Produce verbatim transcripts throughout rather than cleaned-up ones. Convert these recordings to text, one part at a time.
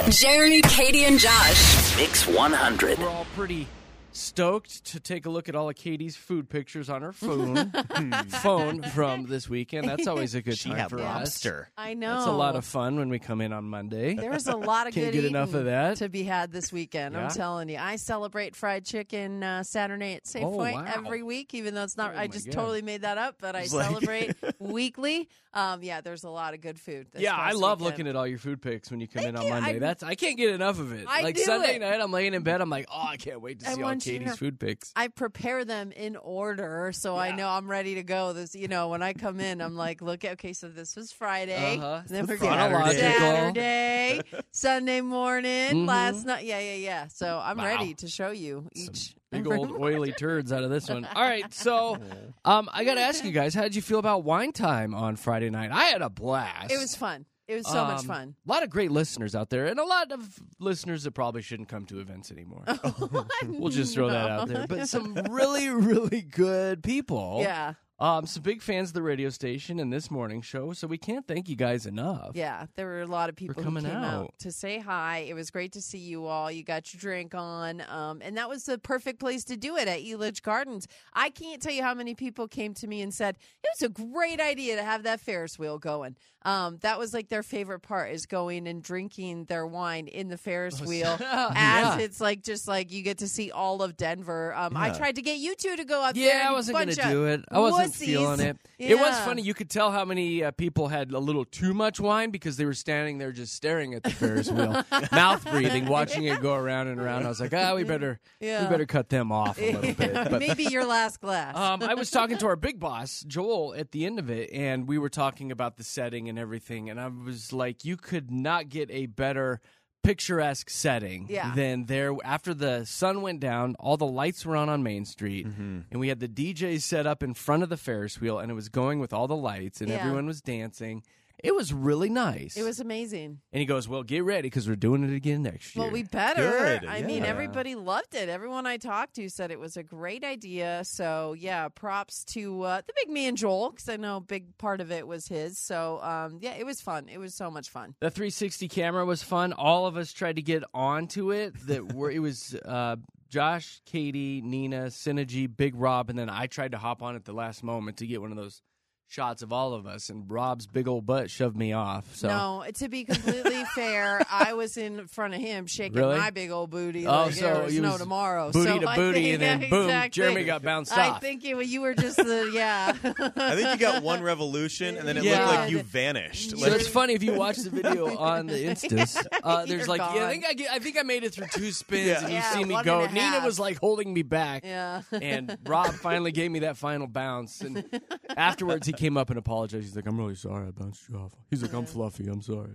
Jeremy, Katie, and Josh. Mix one hundred. We're all pretty stoked to take a look at all of Katie's food pictures on her phone phone from this weekend. That's always a good She time had for lobster. us. I know. It's a lot of fun when we come in on Monday. There's a lot of Can't good get enough eating of that. to be had this weekend. Yeah? I'm telling you. I celebrate fried chicken uh, Saturday at Safeway Oh, wow. every week, even though it's not. Oh, I my just God. totally made that up, but I It's like- celebrate weekly. Um, yeah, there's a lot of good food. This Yeah, I past love weekend. looking at all your food pics when you come Thank in on you. Monday. I- That's I can't get enough of it. I like do Sunday it. night, I'm laying in bed. I'm like, oh, I can't wait to I see all want you to Katie's know- food pics. I prepare them in order, so I Yeah. know I'm ready to go. This, you know, when I come in, I'm like, look, okay, so this was Friday, Uh-huh. then we're Chronological. going Saturday, Sunday morning, Mhm. last night. Yeah, yeah, yeah. So I'm Wow. ready to show you each. Big old oily turds out of this one. All right, so um, I got to ask you guys, how did you feel about wine time on Friday night? I had a blast. It was fun. It was so much Um, fun. A lot of great listeners out there, and a lot of listeners that probably shouldn't come to events anymore. We'll just throw that out there. But some really, really good people. Yeah, Um, some big fans of the radio station and this morning show, so we can't thank you guys enough. yeah. There were a lot of people who coming came out. out. to say hi. It was great to see you all. You got your drink on, um, and that was the perfect place to do it at Elitch Gardens. I can't tell you how many people came to me and said it was a great idea to have that Ferris wheel going. Um, that was like their favorite part is going and drinking their wine in the Ferris wheel Yeah. as it's like just like you get to see all of Denver. Um, I Yeah. tried to get you two to go up there. Yeah, and I you wasn't going bunch to of do it. I wasn't wussies. feeling it. It was Yeah. funny. You could tell how many uh, people had a little too much wine because they were standing there just staring at the Ferris wheel, mouth breathing, watching it go around and around. I was like, ah, we better, Yeah. we better cut them off a little bit. But Maybe your last glass. um, I was talking to our big boss, Joel, at the end of it, and we were talking about the setting and everything. And I was like, you could not get a better picturesque setting Yeah. than there. After the sun went down, all the lights were on on Main Street, and we had the D Js set up in front of the Ferris wheel, and it was going with all the lights, and Yeah. everyone was dancing. It was really nice. It was amazing. And he goes, well, get ready because we're doing it again next year. Well, we better. Good, I mean, yeah. everybody loved it. Everyone I talked to said it was a great idea. So, yeah, props to uh, the big man Joel, because I know a big part of it was his. So, um, yeah, it was fun. It was so much fun. The three sixty camera was fun. All of us tried to get onto it. That were it was uh, Josh, Katie, Nina, Synergy, Big Rob, and then I tried to hop on at the last moment to get one of those shots of all of us, and Rob's big old butt shoved me off. So No, to be completely fair, I was in front of him shaking Really? my big old booty. Oh, like so there was he no was tomorrow. booty so to I booty, think- and then yeah, boom, exactly. Jeremy got bounced I off. think you, you were just the, yeah. I think you got one revolution, and then it Yeah. looked like you vanished. So Like, it's funny if you watch the video on the Instas. Uh, there's You're like, yeah, I gone. think I, get, I think I made it through two spins, Yeah. and you Yeah, see me one go. and a Nina half. was like holding me back. Yeah. And Rob finally gave me that final bounce. And afterwards, he came up and apologized. He's like, I'm really sorry I bounced you off. He's like, I'm fluffy. I'm sorry.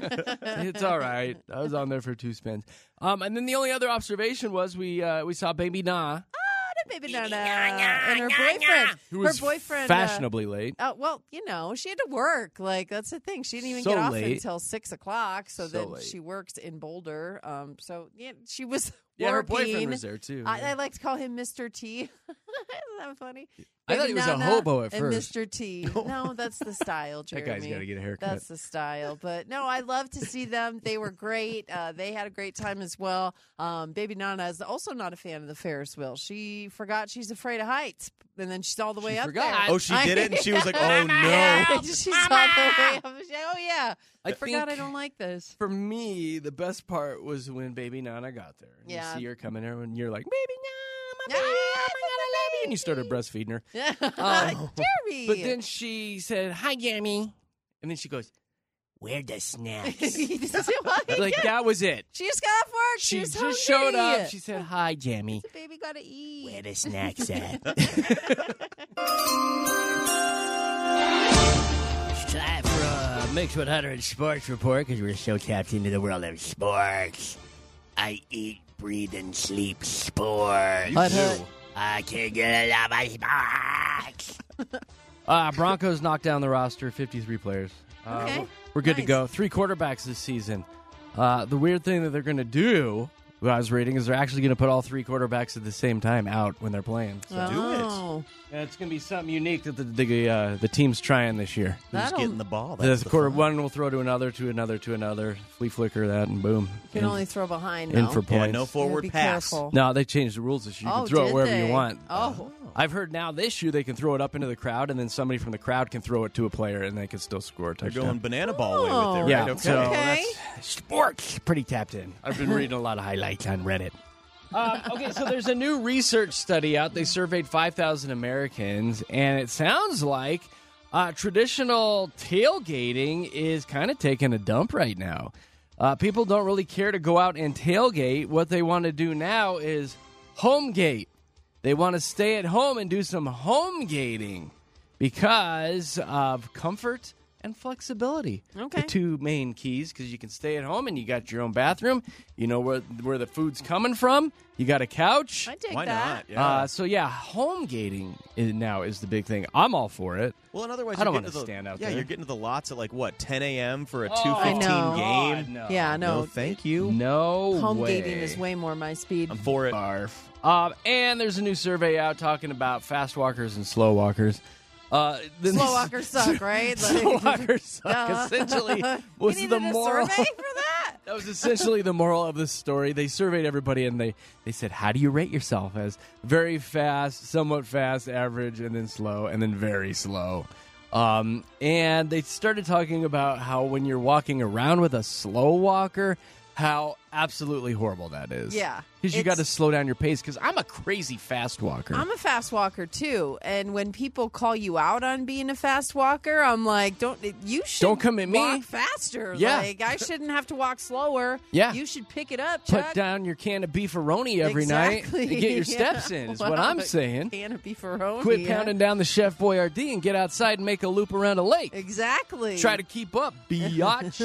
It's all right. I was on there for two spins. Um, and then the only other observation was we uh, we saw Baby Na, Baby Nana and her boyfriend. who was her boyfriend. uh, fashionably late. Uh, well, you know, she had to work. Like, that's the thing. She didn't even So get off late. until six o'clock. So, So then late. she works in Boulder. Um, so yeah, she was Yeah, her working. boyfriend was there, too. I, I like to call him Mister T. Isn't that funny? I thought Baby he was a Nana hobo at and first. Mister T. No, that's the style, That Jeremy. guy's got to get a haircut. That's the style. But no, I love to see them. They were great. Uh, they had a great time as well. Um, Baby Nana is also not a fan of the Ferris wheel. She forgot she's afraid of heights, and then she's all the way She up forgot. there. oh, she did it, and she was like, "Oh Yeah, no!" she's all the way up. She- Oh yeah, I, I forgot I think- don't like this. For me, the best part was when Baby Nana got there. And Yeah. You see her coming there, and you're like, Baby Nana, my Yeah. baby, oh my God, I love you. And you started breastfeeding her. Yeah, Jeremy. But then she said, hi, Jamie. And then she goes, where the snacks? Like, that was it. she just got off work. She, She was just showed hungry. up. She said, hi, Jamie. The baby gotta eat. Where the snacks at? It's time for a Mix one hundred Sports Report because we're so tapped into the world of sports. I eat, breathe, and sleep sports. Hut, hut. I can't get enough of sports. uh, Broncos knocked down the roster, fifty-three players. Uh, Okay. We're good to Nice. go. Three quarterbacks this season. Uh, the weird thing that they're going to do what I was reading is they're actually going to put all three quarterbacks at the same time out when they're playing. So. Oh. And it's going to be something unique that the the, uh, the team's trying this year. Who's That'll- getting the ball? The, That's the quarter fun. one will throw to another, to another, to another. Flea flicker that, and boom. You can in, only throw behind, in though. for Yeah, points. no forward be pass. careful. No, they changed the rules this year. You Oh, can throw did it wherever they? you want. Oh. I've heard now this year they can throw it up into the crowd, and then somebody from the crowd can throw it to a player, and they can still score a They're touchdown. going banana ball way with it, Oh. right? Yeah, Okay. so Okay. that's sports. Pretty tapped in. I've been reading a lot of highlights on Reddit. Um, okay, so there's a new research study out. They surveyed five thousand Americans, and it sounds like uh, traditional tailgating is kind of taking a dump right now. Uh, people don't really care to go out and tailgate. What they want to do now is home gate. They want to stay at home and do some home gating because of comfort and flexibility. Okay. The two main keys, because you can stay at home and you got your own bathroom. You know where where the food's coming from. You got a couch. I dig Why that. not? Yeah. Uh, so yeah, home gating is, now is the big thing. I'm all for it. well, and otherwise, I don't you're wanna getting to the- stand out Yeah, there. you're getting to the lots at like what ten a.m. for a Oh, two I fifteen know. game. No. Yeah, no. No, thank you. No Home way. gating is way more my speed. I'm for it. Barf. Um, and there's a new survey out talking about fast walkers and slow walkers. Uh, then Slow this- walkers suck, right? slow Like- walkers suck. Duh. Essentially, was you the needed a moral. survey for that? That was essentially the moral of the story. They surveyed everybody, and they, they said, how do you rate yourself? As very fast, somewhat fast, average, and then slow, and then very slow. Um, and they started talking about how when you're walking around with a slow walker, how absolutely horrible that is. Yeah. Because you It's- got to slow down your pace, because I'm a crazy fast walker. I'm a fast walker too, and when people call you out on being a fast walker, I'm like, don't you should Don't come at me. walk faster. Yeah. Like I shouldn't have to walk slower. Yeah. you should pick it up, Chuck. Put down your can of beefaroni every Exactly. night and get your Yeah. steps in, is what Wow, I'm saying. Can of beefaroni. Quit yeah. pounding down the Chef Boyardee and get outside and make a loop around a lake. Exactly. Try to keep up, biatch.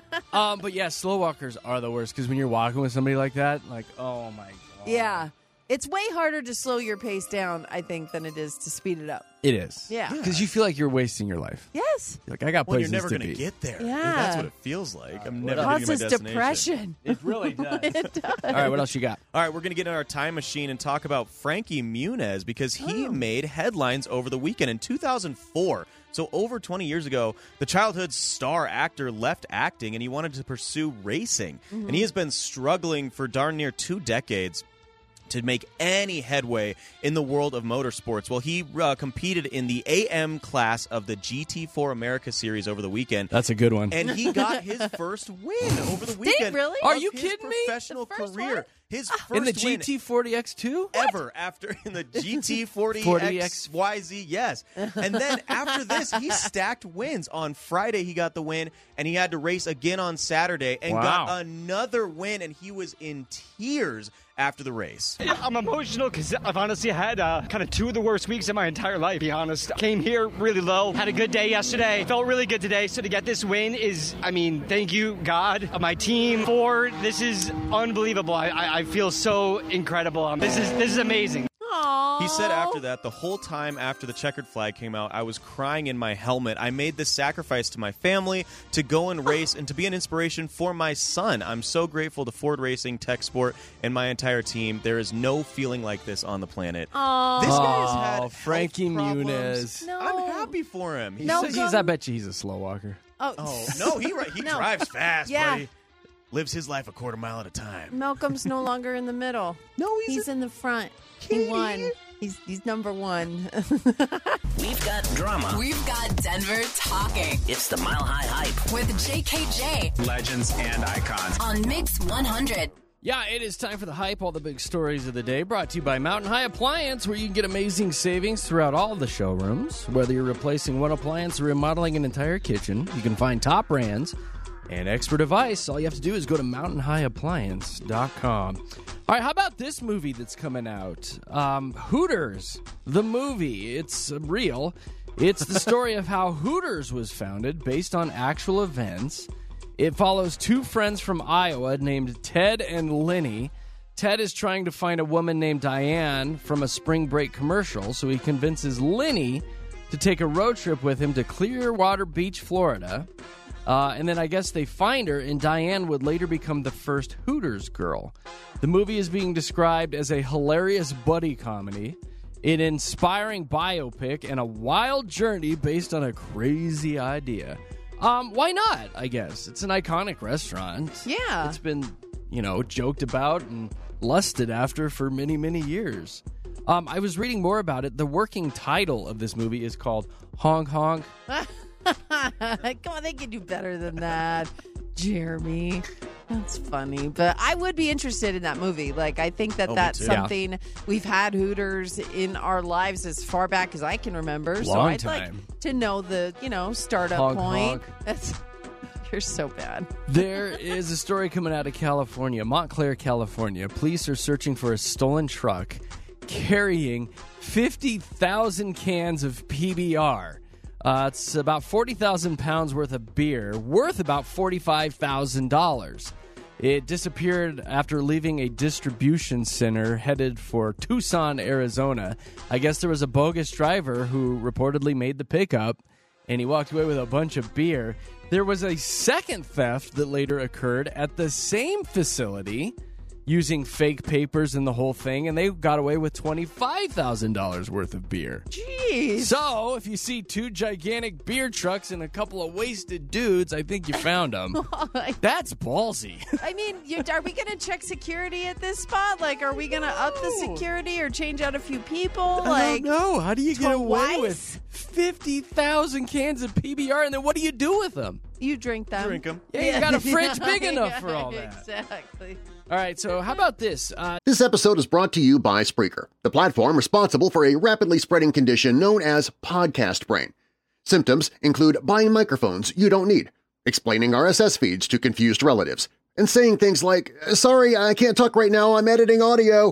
um, but yeah, slow walkers are the worst, because when you're walking with somebody like that, like, oh my god. Yeah. It's way harder to slow your pace down, I think, than it is to speed it up. It is. Yeah. Because you feel like you're wasting your life. Yes. You're like, I got Well, you're places never to going to be. get there. Yeah. That's what it feels like. I'm never else? getting to my Causes destination. depression. It really does. It does. All right, what else you got? All right, we're going to get in our time machine and talk about Frankie Muniz because he Oh. made headlines over the weekend in two thousand four. So over twenty years ago, the childhood star actor left acting and he wanted to pursue racing. Mm-hmm. And he has been struggling for darn near two decades to make any headway in the world of motorsports. Well, he uh, competed in the A M class of the G T four America Series over the weekend. That's a good one. And he got his first win over the weekend. really? Are of you his kidding me? Professional The first career. one? His first In the win G T forty X two? ever after in the G T forty X Y Z, yes. And then after this, he stacked wins. On Friday, he got the win, and he had to race again on Saturday and Wow. got another win, and he was in tears after the race. I'm emotional because I've honestly had uh, kind of two of the worst weeks of my entire life, to be honest. Came here really low, had a good day yesterday, felt really good today. So to get this win is, I mean, thank you, God, my team, Ford. This is unbelievable. I, I, I feel so incredible. Um, this is this is amazing. Aww. He said after that, the whole time after the checkered flag came out, I was crying in my helmet. I made this sacrifice to my family to go and race and to be an inspiration for my son. I'm so grateful to Ford Racing, Tech Sport, and my entire team. There is no feeling like this on the planet. Aw. This guy's Oh, had health Frankie problems. Muniz. No. I'm happy for him. He's, No, He's- go- he's- I bet you he's a slow walker. Oh, oh no, he ri- he No. drives fast, Yeah. buddy. Lives his life a quarter mile at a time. Malcolm's no longer in the middle. No, he's, He's in the front. Katie. He won. He's he's number one. We've got drama. We've got Denver talking It's the Mile High Hype. with J K J Legends and icons. on Mix one hundred. Yeah, it is time for the hype, all the big stories of the day, brought to you by Mountain High Appliance, where you can get amazing savings throughout all of the showrooms. Whether you're replacing one appliance or remodeling an entire kitchen, you can find top brands and expert advice. All you have to do is go to mountain high appliance dot com. All right, how about this movie that's coming out? Um, Hooters, the movie. It's uh, real. It's the story of how Hooters was founded based on actual events. It follows two friends from Iowa named Ted and Lenny. Ted is trying to find a woman named Diane from a spring break commercial, so he convinces Lenny to take a road trip with him to Clearwater Beach, Florida. Uh, and then I guess they find her, and Diane would later become the first Hooters girl. The movie is being described as a hilarious buddy comedy, an inspiring biopic, and a wild journey based on a crazy idea. Um, why not, I guess? It's an iconic restaurant. Yeah. It's been, you know, joked about and lusted after for many, many years. Um, I was reading more about it. The working title of this movie is called Honk Honk. Come on, they can do better than that, Jeremy. That's funny, but I would be interested in that movie. Like, I think that Oh, me that's too. something we've had Hooters in our lives as far back as I can remember. so Long I'd time. like to know the, you know, startup Honk, point. honk. That's you're so bad. There is a story coming out of California, Montclair, California. Police are searching for a stolen truck carrying fifty thousand cans of P B R. Uh, it's about forty thousand pounds worth of beer, worth about forty-five thousand dollars. It disappeared after leaving a distribution center headed for Tucson, Arizona. I guess there was a bogus driver who reportedly made the pickup, and he walked away with a bunch of beer. There was a second theft that later occurred at the same facility using fake papers and the whole thing, and they got away with twenty-five thousand dollars worth of beer. Jeez. So, if you see two gigantic beer trucks and a couple of wasted dudes, I think you found them. That's ballsy. I mean, you, are we going to check security at this spot? Like, are we going to up the security or change out a few people? I Like, don't know. How do you get away twice? with fifty thousand cans of P B R, and then what do you do with them? you drink them. Drink 'em. Yeah, you got a fridge big enough for all that. Exactly. All right, so how about this? Uh, This episode is brought to you by Spreaker, the platform responsible for a rapidly spreading condition known as podcast brain. Symptoms include buying microphones you don't need, explaining R S S feeds to confused relatives, and saying things like, "Sorry, I can't talk right now, I'm editing audio."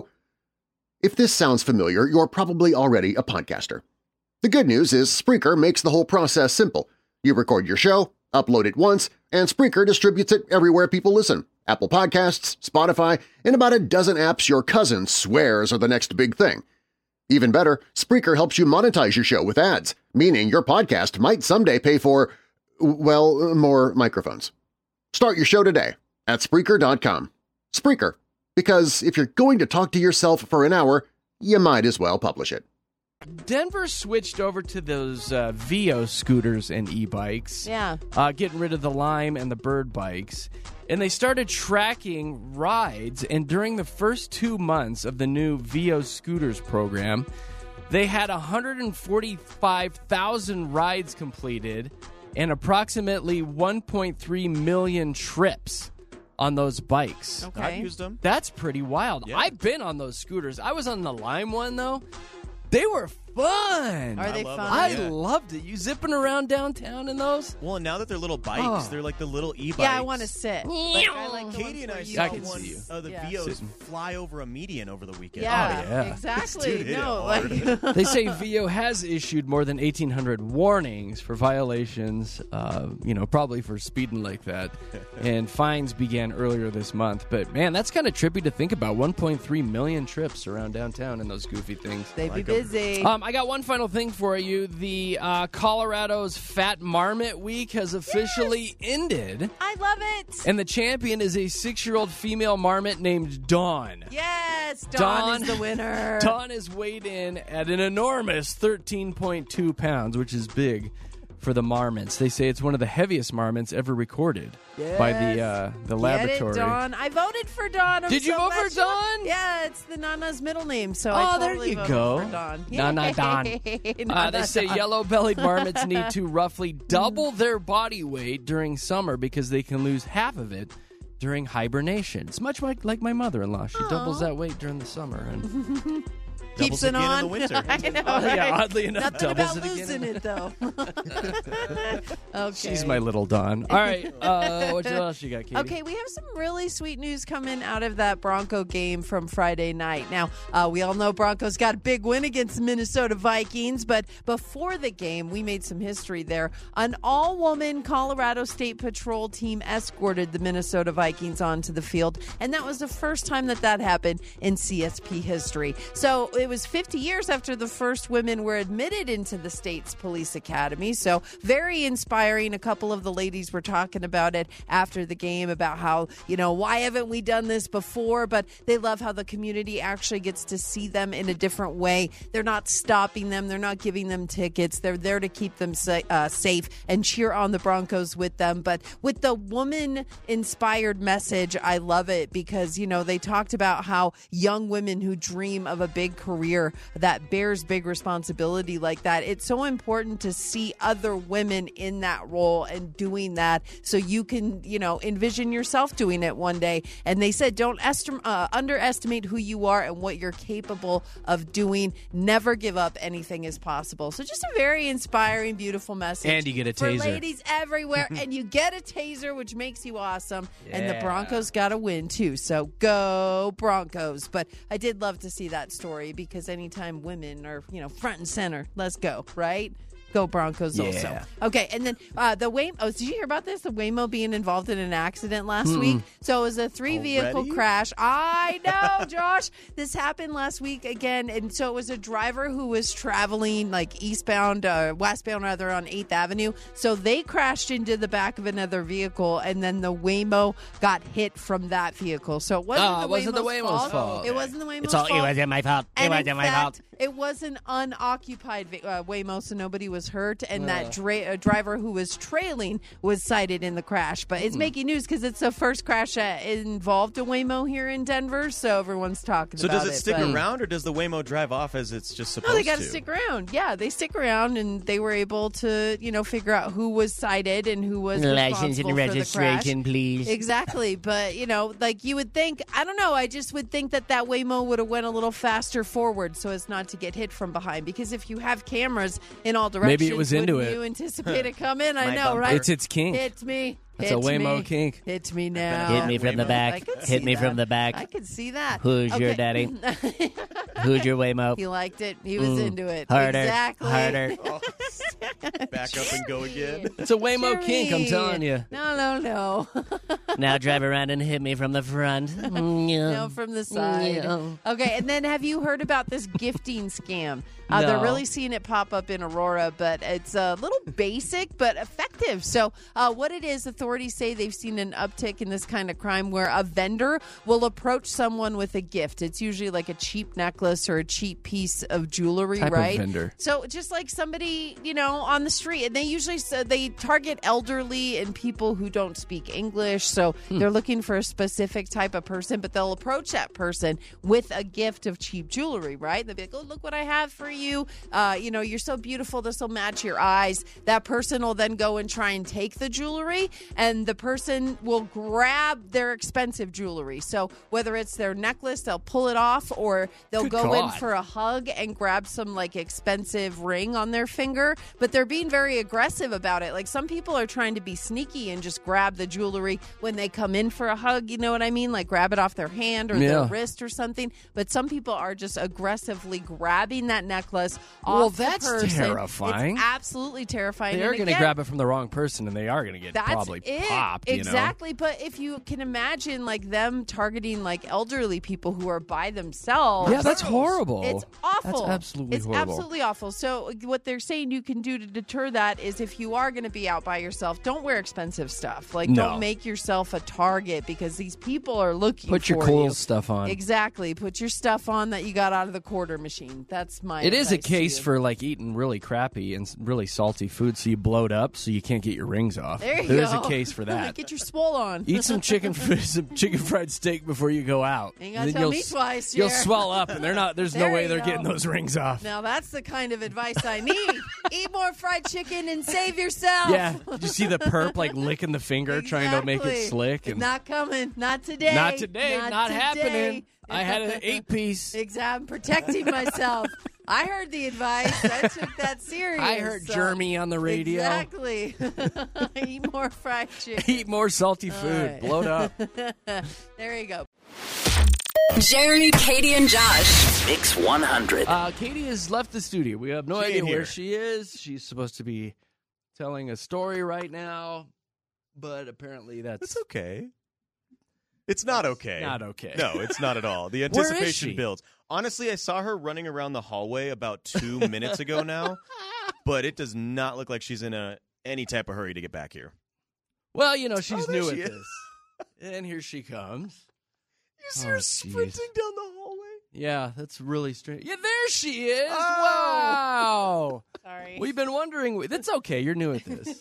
If this sounds familiar, you're probably already a podcaster. The good news is Spreaker makes the whole process simple. You record your show, upload it once, and Spreaker distributes it everywhere people listen. Apple Podcasts, Spotify, and about a dozen apps your cousin swears are the next big thing. Even better, Spreaker helps you monetize your show with ads, meaning your podcast might someday pay for, well, more microphones. Start your show today at Spreaker dot com. Spreaker, because if you're going to talk to yourself for an hour, you might as well publish it. Denver switched over to those uh, Vio scooters and e-bikes. Yeah. Uh, getting rid of the Lime and the Bird bikes. And they started tracking rides, and during the first two months of the new Vio Scooters program, they had one hundred forty-five thousand rides completed and approximately one point three million trips on those bikes. Okay. I've used them. That's pretty wild. Yeah. I've been on those scooters. I was on the Lime one, though. They were fun. Are they love fun? them. I Yeah. loved it. You zipping around downtown in those? Well, and now that they're little bikes, Oh. they're like the little e-bikes. Yeah, I want to sit. Like, I like the Katie ones and I where you saw I can one see you. of the Yeah. Vios Sitting. fly over a median over the weekend. Yeah, Oh, yeah. exactly. Dude, hit no, it like They say Vio has issued more than eighteen hundred warnings for violations, uh, you know, probably for speeding like that. And fines began earlier this month. But, man, that's kind of trippy to think about. one point three million trips around downtown in those goofy things. they be like 'em. busy. Um, I got one final thing for you. The uh, Colorado's Fat Marmot Week has officially ended. I love it. And the champion is a six-year-old female marmot named Dawn. Yes, Dawn, Dawn- is the winner. Dawn is weighed in at an enormous thirteen point two pounds, which is big for the marmots. They say it's one of the heaviest marmots ever recorded by the Yes. uh, the Get laboratory. it, Dawn. I voted for Dawn. I'm Did you so vote glad for she won. Dawn? Yeah, it's the Nana's middle name, so Oh, I there totally you voted go. for Dawn. Nana Dawn. Yay. Uh, Nana they say Dawn. yellow-bellied marmots need to roughly double their body weight during summer because they can lose half of it during hibernation. It's much like, like my mother-in-law. She doubles that weight during the summer. And Keeps Doubles it again in on. the winter. I know, Oh, yeah, right? oddly enough, Nothing doubles about it again losing in- it, though. Okay. she's my little Dawn. All right, uh, what else you got, Katie? Okay, we have some really sweet news coming out of that Bronco game from Friday night. Now, uh, we all know Broncos got a big win against the Minnesota Vikings, but before the game, we made some history there. An all-woman Colorado State Patrol team escorted the Minnesota Vikings onto the field, and that was the first time that that happened in C S P history. So it it was fifty years after the first women were admitted into the state's police academy. So very inspiring. A couple of the ladies were talking about it after the game, about how, you know, why haven't we done this before? But they love how the community actually gets to see them in a different way. They're not stopping them. They're not giving them tickets. They're there to keep them sa- uh, safe and cheer on the Broncos with them. But with the woman-inspired message, I love it because, you know, they talked about how young women who dream of a big career that bears big responsibility like that, it's so important to see other women in that role and doing that so you can, you know, envision yourself doing it one day. And they said don't estim- uh, underestimate who you are and what you're capable of doing. Never give up. Anything is possible. So just a very inspiring, beautiful message. And you get a for taser. ladies everywhere. And you get a taser, which makes you awesome. And the Yeah. Broncos got to win, too. So go Broncos. But I did love to see that story because anytime women are, you know, front and center, let's go, right? Go Broncos Yeah. also. Okay, and then uh, the Waymo. Oh, did you hear about this? The Waymo being involved in an accident last Mm-mm. week. So it was a three-vehicle Already? crash. I know, Josh. This happened last week again. And so it was a driver who was traveling like eastbound, uh, westbound rather, on eighth Avenue. So they crashed into the back of another vehicle, and then the Waymo got hit from that vehicle. So it wasn't, Oh, the, it wasn't the Waymo's Waymo's fault. It wasn't the Waymo's It's all, fault. it wasn't my fault. It And in wasn't my fact, fault. it was an unoccupied vi- uh, Waymo, so nobody was hurt. And that dra- uh, driver who was trailing was cited in the crash. But it's making news because it's the first crash that involved a Waymo here in Denver, so everyone's talking So about does it stick but- around, or does the Waymo drive off as it's just supposed No, they got to to? stick around. Yeah, they stick around, and they were able to, you know, figure out who was cited and who was License responsible and for the registration, crash. please. Exactly, but you know, like you would think, I don't know, I just would think that that Waymo would have went a little faster forward so as not to get hit from behind. Because if you have cameras in all directions, Maybe it was into wouldn't it. you anticipate it coming? I My know, bumper. right? It's its kink. Hit me. It's a Hit Waymo me. kink. Hit me now. Hit me from the Waymo. back. I could Hit see me that. from the back. I could see that. Who's your Okay. daddy? Who's your Waymo? He liked it. He was Mm. into it. Harder. Exactly. Harder. Back up and go again. It's a Waymo kink, I'm telling you. No, no, no. Now drive around and hit me from the front. No, from the side. Yeah. Okay, and then have you heard about this gifting scam? Uh, They're No. really seeing it pop up in Aurora, but it's a little basic but effective. So, uh, what it is, authorities say they've seen an uptick in this kind of crime where a vendor will approach someone with a gift. It's usually like a cheap necklace or a cheap piece of jewelry, Type of right? vendor. So, just like somebody, you know, on the street, and they usually uh, they target elderly and people who don't speak English. So Hmm. they're looking for a specific type of person, but they'll approach that person with a gift of cheap jewelry, right? They'll be like, "Oh, look what I have for you. Uh, you know, you're so beautiful. This will match your eyes." That person will then go and try and take the jewelry, and the person will grab their expensive jewelry. So whether it's their necklace, they'll pull it off, or they'll Good go in God. for a hug and grab some like expensive ring on their finger. But they're being very aggressive about it. Like some people are trying to be sneaky and just grab the jewelry when they come in for a hug. You know what I mean? Like grab it off their hand or their Yeah. wrist or something. But some people are just aggressively grabbing that necklace off Well, the that's person. terrifying. It's absolutely terrifying. They are And going to again, grab it from the wrong person, and they are going to get that's probably it. popped. You know? Exactly. But if you can imagine like them targeting like elderly people who are by themselves. Yeah, that's horrible. It's awful. That's absolutely it's horrible. absolutely awful. So what they're saying you can do to deter that is if you are going to be out by yourself, don't wear expensive stuff. Like No. don't make yourself a target because these people are looking Put your for cool you. stuff on. Exactly. Put your stuff on that you got out of the quarter machine. That's my It is a advice to case you. for like eating really crappy and s- really salty food, so you bloat up, so you can't get your rings off. There you There's go. a case for that. Get your swole on. Eat some chicken, some chicken fried steak before you go out. Ain't gotta Then tell you'll me s- twice, You'll Jer. swell up, and they're not. There's no There way you they're go. getting those rings off. Now that's the kind of advice I need. Eat more fried chicken and save yourself. Yeah, did you see the perp like licking the finger, trying to make it Exactly. slick? And Not coming. Not today. not today, not, today. happening. I had an eight piece. Exactly. I'm protecting myself. I heard the advice. I took that serious. I heard so- Jeremy on the radio. Exactly. Eat more fried chicken. Eat more salty food. right. Bloat up. There you go. Jeremy, Katie, and Josh. Mix one hundred. Uh, Katie has left the studio. We have no She idea ain't where here. she is. She's supposed to be telling a story right now, but apparently that's That's okay. It's not okay. Not okay. No, it's not at all. The Where is anticipation she? builds. Honestly, I saw her running around the hallway about two minutes ago now, but it does not look like she's in a any type of hurry to get back here. Well, you know, she's Oh, there new she at is. this. And here she comes. You see Oh, her jeez. sprinting down the hallway? Yeah, that's really strange. Yeah, there she is. Oh. Wow. Sorry. We've been wondering. That's okay. You're new at this.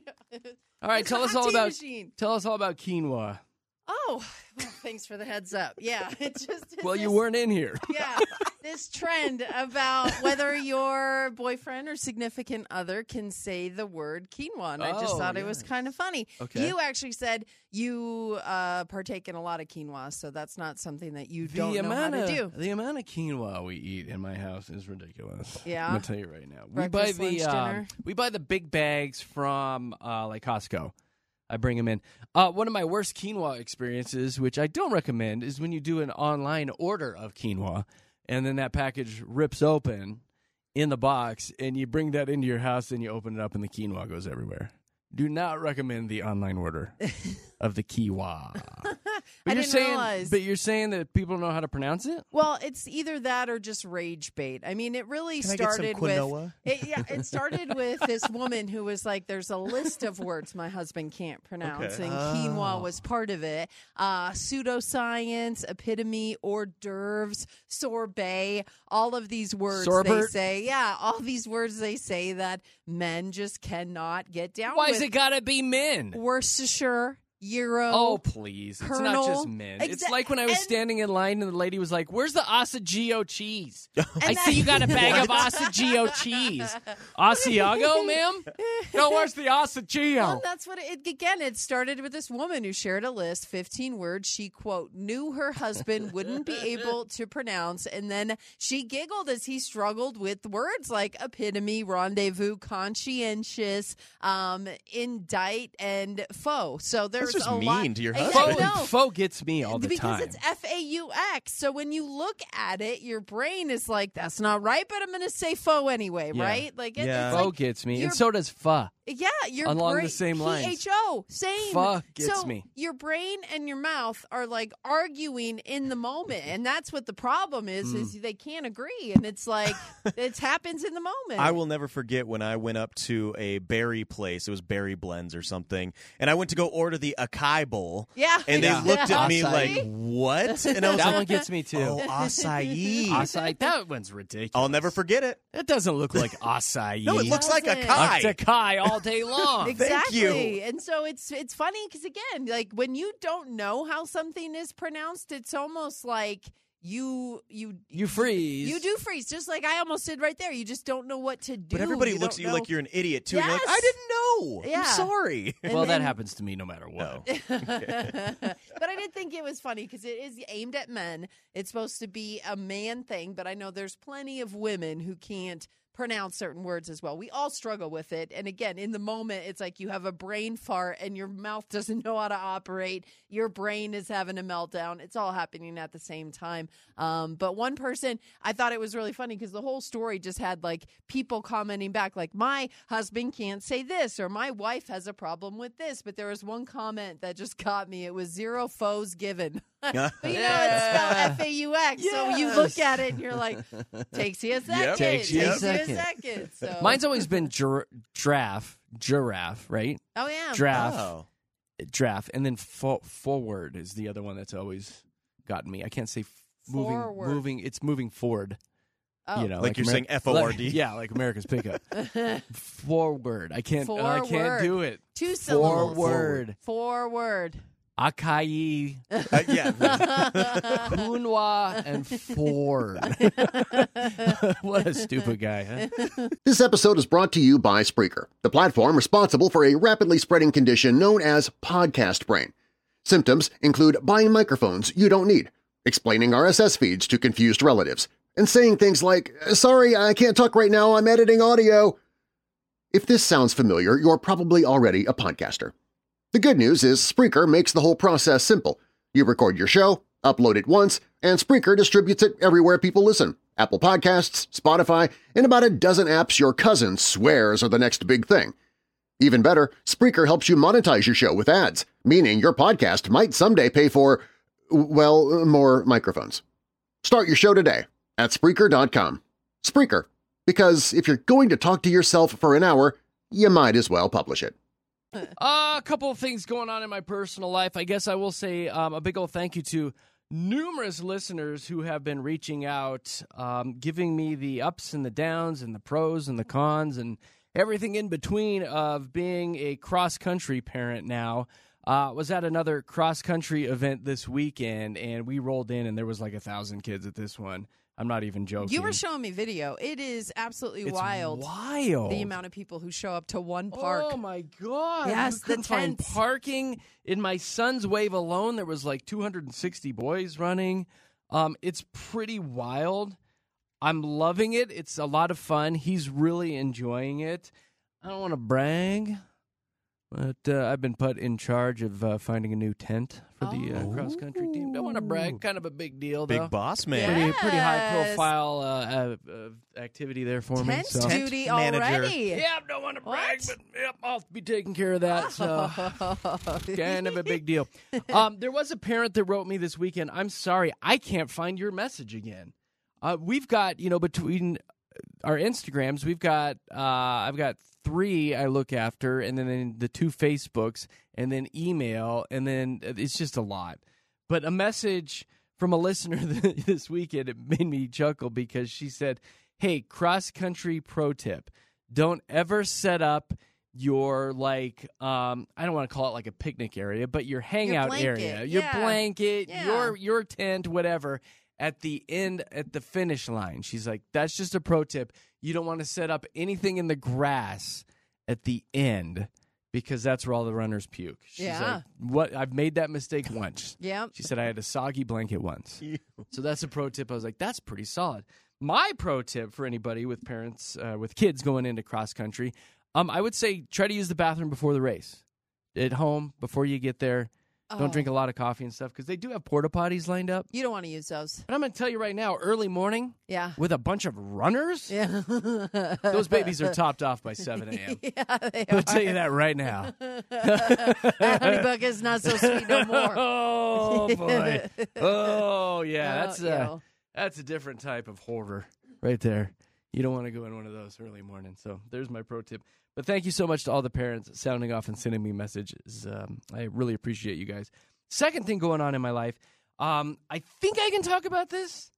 All right, It's tell a us hot all tea about machine. tell us all about quinoa. Oh, well, thanks for the heads up. Yeah, it just is Well, you this- weren't in here. Yeah, this trend about whether your boyfriend or significant other can say the word quinoa, and I just Oh, thought it was yes. kind of funny. Okay. You actually said you uh, partake in a lot of quinoa, so that's not something that you The don't know how amount to of do. the amount of quinoa we eat in my house is ridiculous. Yeah? I'm gonna tell you right now. Breakfast, we buy the lunch, um, dinner? we buy the big bags from uh, like Costco. I bring them in. Uh, one of my worst quinoa experiences, which I don't recommend, is when you do an online order of quinoa, and then that package rips open in the box, and you bring that into your house, and you open it up, and the quinoa goes everywhere. Do not recommend the online order of the quinoa. But I you're didn't saying, realize. But you're saying that people don't know how to pronounce it? Well, it's either that or just rage bait. I mean, it really Can I get some started quinoa? with it, yeah. It started with this woman who was like, "There's a list of words my husband can't pronounce, Okay. and Oh. quinoa was part of it. Uh, pseudoscience, epitome, hors d'oeuvres, sorbet, all of these words Sorbet? they say. Yeah, all these words they say that men just cannot get down Why with. has it got to be men? Worcestershire, Euro. Oh, please. It's not Colonel. just men. It's Exa- like when I was and- standing in line and the lady was like, "Where's the Asagio cheese?" I that- see you got a bag of Asagio cheese. Asiago, ma'am? No, where's the Asagio? Well, that's what it again. It started with this woman who shared a list, fifteen words. She quote knew her husband wouldn't be able to pronounce, and then she giggled as he struggled with words like epitome, rendezvous, conscientious, um, indict, and foe. So there's just a lot. mean to your I- I husband. know. Faux, faux gets me all the because time. it's F A U X. So when you look at it, your brain is like, "That's not right," but I'm going to say faux anyway, Yeah. right? Like it, Yeah. it's Faux like, gets me, you're- and so does pho. yeah, your Along the brain, same lines. P H O, same. Pho gets so me. Your brain and your mouth are like arguing in the moment, and that's what the problem is. Mm. Is they can't agree, and it's like it happens in the moment. I will never forget when I went up to a berry place. It was Berry Blends or something. And I went to go order the acai bowl. Yeah, And they Yeah. looked at me Acai. like, what? And I was That like, one gets me too. oh, acai. Acai, that one's ridiculous. I'll never forget it. That doesn't look like acai. No, it looks like doesn't. acai. acai all day long. Exactly. you. And so it's it's funny because again, like when you don't know how something is pronounced, it's almost like you you You freeze. You do freeze, just like I almost did right there. You just don't know what to do. But everybody You looks don't at you know- like you're an idiot, too. And you're like, Yes. I didn't know. Yeah. I'm sorry. And Well, that then- happens to me no matter what. No. But I did think it was funny because it is aimed at men. It's supposed to be a man thing, but I know there's plenty of women who can't pronounce certain words as well. We all struggle with it. And again, in the moment, it's like you have a brain fart and your mouth doesn't know how to operate. Your brain is having a meltdown. It's all happening at the same time. Um, but one person, I thought it was really funny because the whole story just had like people commenting back, like, my husband can't say this, or my wife has a problem with this. But there was one comment that just got me. It was zero foes given. But you know, it's spelled F A U X. So you look at it and you're like, takes you a second. Takes you a Takes second. you a second. So. Mine's always been gir- giraffe, giraffe, right? oh, yeah. Giraffe, Oh. giraffe, and then fo- forward is the other one that's always gotten me. I can't say f- moving, Forward. moving. It's moving forward. Oh. You know, Like you're saying F O R D? like- yeah, like America's pickup. Forward. I can't. uh, I Forward. can't do it. Two syllables. Forward. Forward. Acai, Uh, yeah. Kunwa, and Ford. What a stupid guy, huh? This episode is brought to you by Spreaker, the platform responsible for a rapidly spreading condition known as podcast brain. Symptoms include buying microphones you don't need, explaining R S S feeds to confused relatives, and saying things like, "Sorry, I can't talk right now, I'm editing audio." If this sounds familiar, you're probably already a podcaster. The good news is Spreaker makes the whole process simple. You record your show, upload it once, and Spreaker distributes it everywhere people listen. Apple Podcasts, Spotify, and about a dozen apps your cousin swears are the next big thing. Even better, Spreaker helps you monetize your show with ads, meaning your podcast might someday pay for well, more microphones. Start your show today at Spreaker dot com. Spreaker, because if you're going to talk to yourself for an hour, you might as well publish it. Uh, a couple of things going on in my personal life. I guess I will say um, a big old thank you to numerous listeners who have been reaching out, um, giving me the ups and the downs and the pros and the cons and everything in between of being a cross-country parent now. Uh, was at another cross-country event this weekend, and we rolled in, and there was like a thousand kids at this one. I'm not even joking. You were showing me video. It is absolutely it's wild. wild. The amount of people who show up to one park. Oh, my God. Yes, you the couldn't find tents. parking. In my son's wave alone, there was like two hundred sixty boys running. Um, it's pretty wild. I'm loving it. It's a lot of fun. He's really enjoying it. I don't want to brag, but uh, I've been put in charge of uh, finding a new tent for the uh, cross-country team. Don't want to brag. Kind of a big deal, though. Big boss man. Yeah. Pretty, pretty Yes. high-profile uh, uh, uh, activity there for me. Tent So. duty Tent manager. already. Yeah, don't want to brag, What? but yep, I'll be taking care of that. So kind of a big deal. Um, there was a parent that wrote me this weekend. I'm sorry, I can't find your message again. Uh, we've got, you know, between our Instagrams, we've got, uh, I've got three I look after, and then the two Facebooks, and then email, and then it's just a lot. But a message from a listener this weekend, it made me chuckle because she said, hey, cross-country pro tip. Don't ever set up your, like, um, I don't want to call it like a picnic area, but your hangout blanket, area, your yeah. blanket, Yeah. your your tent, whatever, at the end, at the finish line. She's like, that's just a pro tip. You don't want to set up anything in the grass at the end because that's where all the runners puke. She's Yeah. like, what? I've made that mistake once. Yep. She said I had a soggy blanket once. So that's a pro tip. I was like, that's pretty solid. My pro tip for anybody with parents, uh, with kids going into cross country, um, I would say try to use the bathroom before the race. At home, before you get there. Oh. Don't drink a lot of coffee and stuff because they do have porta potties lined up. You don't want to use those. But I'm going to tell you right now, early morning Yeah. with a bunch of runners, Yeah. those babies are topped off by seven a.m. Yeah, they I'll are. tell you that right now. That honey bucket's not so sweet no more. Oh, boy. Oh, yeah. That's, Oh, uh, yeah. that's a different type of hoarder right there. You don't want to go in one of those early morning. So there's my pro tip. But thank you so much to all the parents sounding off and sending me messages. Um, I really appreciate you guys. Second thing going on in my life, um, I think I can talk about this.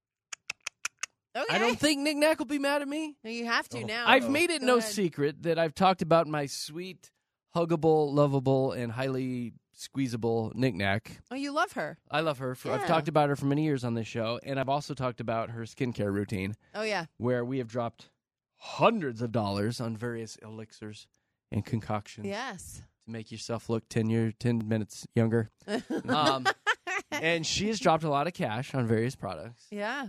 Okay. I don't think Nick Nack will be mad at me. No, you have to now. I've made it Go no ahead. secret that I've talked about my sweet, huggable, lovable, and highly squeezable Nick Nack. Oh, you love her. I love her. For, I've Yeah. talked about her for many years on this show, and I've also talked about her skincare routine, Oh, yeah. where we have dropped hundreds of dollars on various elixirs and concoctions Yes. to make yourself look ten year, ten minutes younger. um, and she has dropped a lot of cash on various products. Yeah.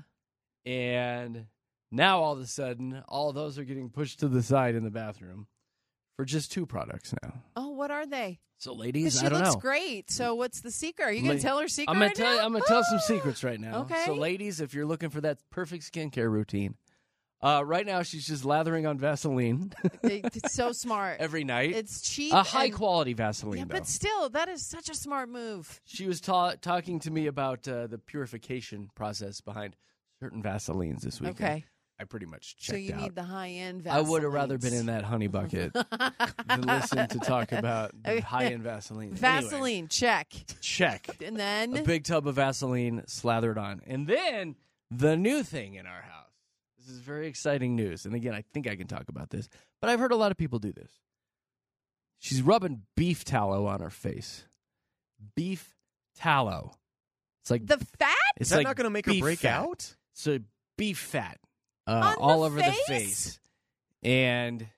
And now all of a sudden, all those are getting pushed to the side in the bathroom for just two products now. Oh, what are they? So, 'Cause ladies, she I don't looks know. great. So, what's the secret? Are you going La- to tell her secret I'm gonna right tell. now? I'm gonna tell some secrets right now. Okay. So, ladies, if you're looking for that perfect skincare routine, uh, right now she's just lathering on Vaseline It's so smart. every night. It's cheap. a high and- quality Vaseline, Yeah, though. but still, that is such a smart move. She was ta- talking to me about uh, the purification process behind certain Vaselines this weekend. Okay. I pretty much checked So you out. need the high end. I would have rather been in that honey bucket than listen to talk about the high-end Vaseline. Vaseline. Anyway, Check. check. And then A big tub of Vaseline slathered on. And then the new thing in our house. This is very exciting news. And again, I think I can talk about this, but I've heard a lot of people do this. She's rubbing beef tallow on her face. Beef tallow. It's like the fat it's Is that like not going to make her beef break fat. out? So beef fat uh, On the all over face? the face. And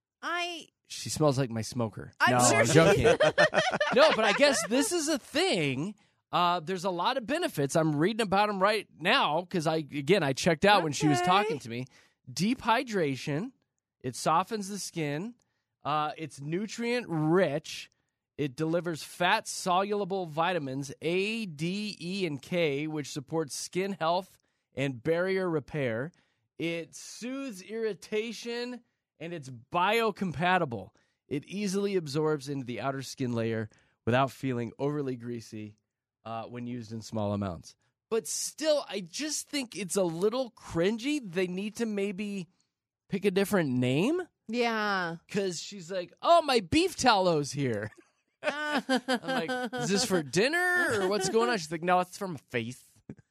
I she smells like my smoker. I'm no, sure I'm she- joking. No, but I guess this is a thing. Uh, there's a lot of benefits. I'm reading about them right now because I again I checked out when she was Okay. talking to me. Deep hydration. It softens the skin. Uh, it's nutrient rich. It delivers fat soluble vitamins A, D, E, and K, which supports skin health and barrier repair. It soothes irritation, and it's biocompatible. It easily absorbs into the outer skin layer without feeling overly greasy uh, when used in small amounts. But still, I just think it's a little cringy. They need to maybe pick a different name. Yeah. Because she's like, oh, my beef tallows here. I'm like, is this for dinner or what's going on? She's like, no, it's from Faith.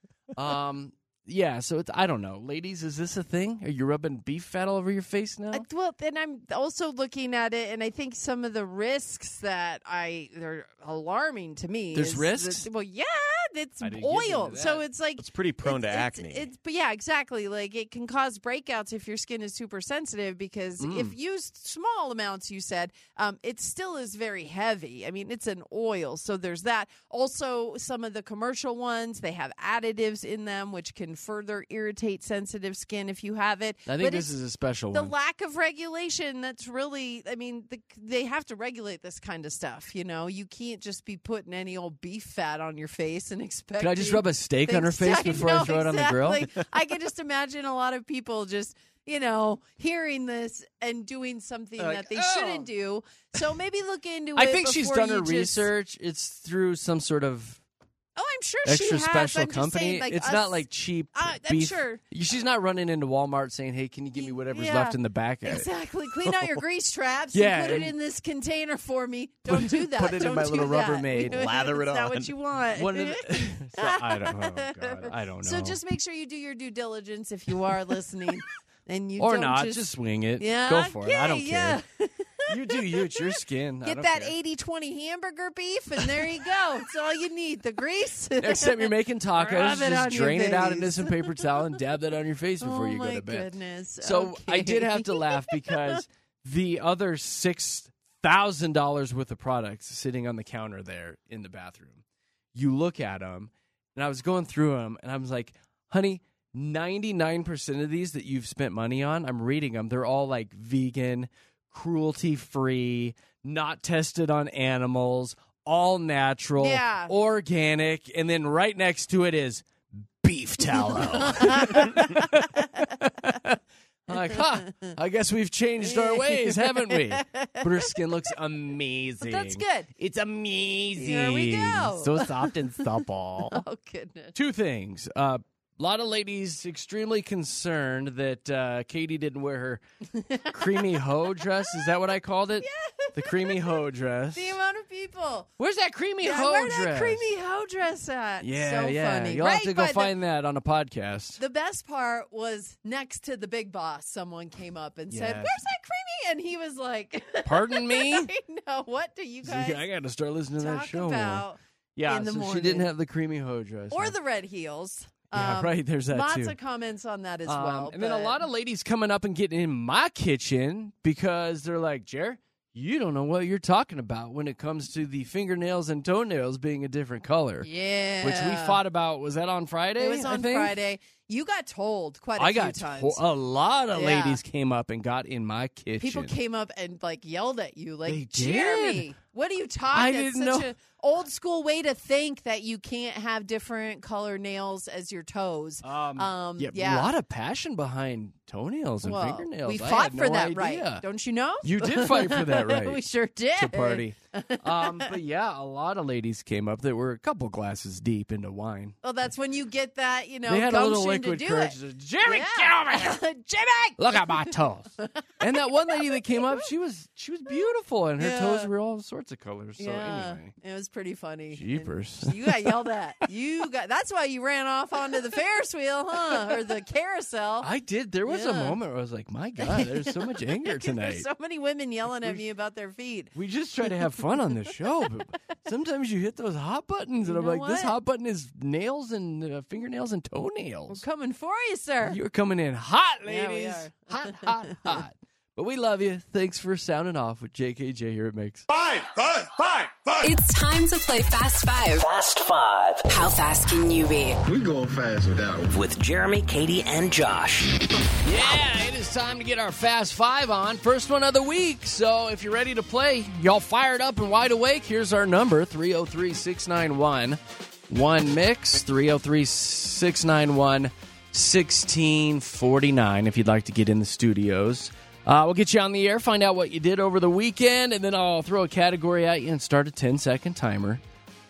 Um, yeah, so it's, I don't know. Ladies, is this a thing? Are you rubbing beef fat all over your face now? Uh, well, then I'm also looking at it, and I think some of the risks that I they're alarming to me. There's is risks? that- well, yeah, it's I didn't get oil, into so that. it's like It's pretty prone to it's, acne. It's, it's but yeah, exactly. Like it can cause breakouts if your skin is super sensitive because Mm. if used small amounts, you said, um, it still is very heavy. I mean, it's an oil, so there's that. Also, some of the commercial ones they have additives in them which can further irritate sensitive skin if you have it. I think But this it's is a special the one. lack of regulation. That's really, I mean, the, they have to regulate this kind of stuff. You know, you can't just be putting any old beef fat on your face and expect. Can I just rub a steak on her face before I throw it on the grill? I can just imagine a lot of people just, you know, hearing this and doing something Like, that they oh. shouldn't do. So maybe look into it. I think she's before done you her just- research. It's through some sort of Oh, I'm sure extra she has. special I'm just company. saying, like, it's us- not like cheap Uh, I'm beef. sure. She's not running into Walmart saying, "Hey, can you give me whatever's Yeah. left in the back?" At it? Exactly. Clean out your grease traps Yeah, and put it and- in this container for me. Don't do that. put it in Don't my do little that. Rubbermaid. Lather it It's not on. what you want. One of the, so, I don't. Oh God, I don't know. So just make sure you do your due diligence if you are listening, and you or don't not, just, just, swing it. yeah, Go for it. I don't okay, yeah. care. You do you. It's your skin. I Get don't that care. eighty twenty hamburger beef, and there you go. It's all you need. The grease. Next time you're making tacos, Rub it on just your drain it out face. into some paper towel and dab that on your face before oh you go my to bed. goodness. So I did have to Okay. laugh because the other six thousand dollars worth of products sitting on the counter there in the bathroom. You look at them, and I was going through them, and I was like, "Honey, ninety-nine percent of these that you've spent money on, I'm reading them. They're all like vegan, cruelty-free, not tested on animals, all natural, Yeah. organic, and then right next to it is beef tallow." I'm like, huh, I guess we've changed our ways, haven't we? But her skin looks amazing. That's good. It's amazing. Here we go. So soft and supple. Oh goodness. Two things. Uh, a lot of ladies extremely concerned that uh, Katie didn't wear her creamy hoe dress. Is that what I called it? Yeah. The creamy hoe dress. The amount of people. Where's that creamy Yeah, hoe where dress? that creamy hoe dress at? Yeah, so yeah. funny. You'll right, have to go but the- find that on a podcast. The best part was next to the big boss, someone came up and said, Yes. "Where's that creamy?" And he was like, Pardon me? I know. What do you guys I got to start listening to that talk show more. about? Yeah, in the so she morning? didn't have the creamy hoe dress. Or huh? the red heels. Yeah, Um, right. There's that Lots too. of comments on that as Um, well. and then a but- lot of ladies coming up and getting in my kitchen because they're like, "Jer, you don't know what you're talking about when it comes to the fingernails and toenails being a different color." Yeah. Which we fought about. Was that on Friday? It was I on think? Friday. You got told quite a I few got times. to- a lot of Yeah. ladies came up and got in my kitchen. People came up and like yelled at you, like, They "Jeremy, did? what are you talking?" I That's didn't such know- an old school way to think that you can't have different color nails as your toes. Um, Um, yeah, yeah. a lot of passion behind toenails and Well, fingernails. we I fought had for no that idea. right, don't you know? You did fight for that right. we sure did. To party. Um, but yeah, a lot of ladies came up that were a couple glasses deep into wine. Well, that's when you get that, you know, They had a little gumption liquid to do courage. it. Jeremy, Yeah. get over here! Jimmy! Look at my toes. And that one lady that came up, she was she was beautiful, and her Yeah. toes were all sorts of colors. So yeah, anyway, it was pretty funny. jeepers. And you got yelled at. You got. That's why you ran off onto the Ferris wheel, huh? Or the carousel. I did. There was a Yeah. moment where I was like, "My God, there's so much anger tonight." There's so many women yelling at me about their feet. We just try to have fun on this show, but sometimes you hit those hot buttons, and You I'm know like, "This what? hot button is nails and uh, fingernails and We're toenails." coming for you, sir. You're coming in hot, Yeah, we ladies. are. Hot, hot, hot. But we love you. Thanks for sounding off with J K J here at Mix. Five, five, five, five. It's time to play Fast Five. Fast Five How fast can you be? We going fast without it. with Jeremy, Katie, and Josh. Yeah, it is time to get our Fast Five on. First one of the week. So if you're ready to play, y'all fired up and wide awake, here's our number, three oh three, six nine one, one mix, three oh three, six nine one, one six four nine if you'd like to get in the studios. Uh, we'll get you on the air, find out what you did over the weekend, and then I'll throw a category at you and start a ten-second timer.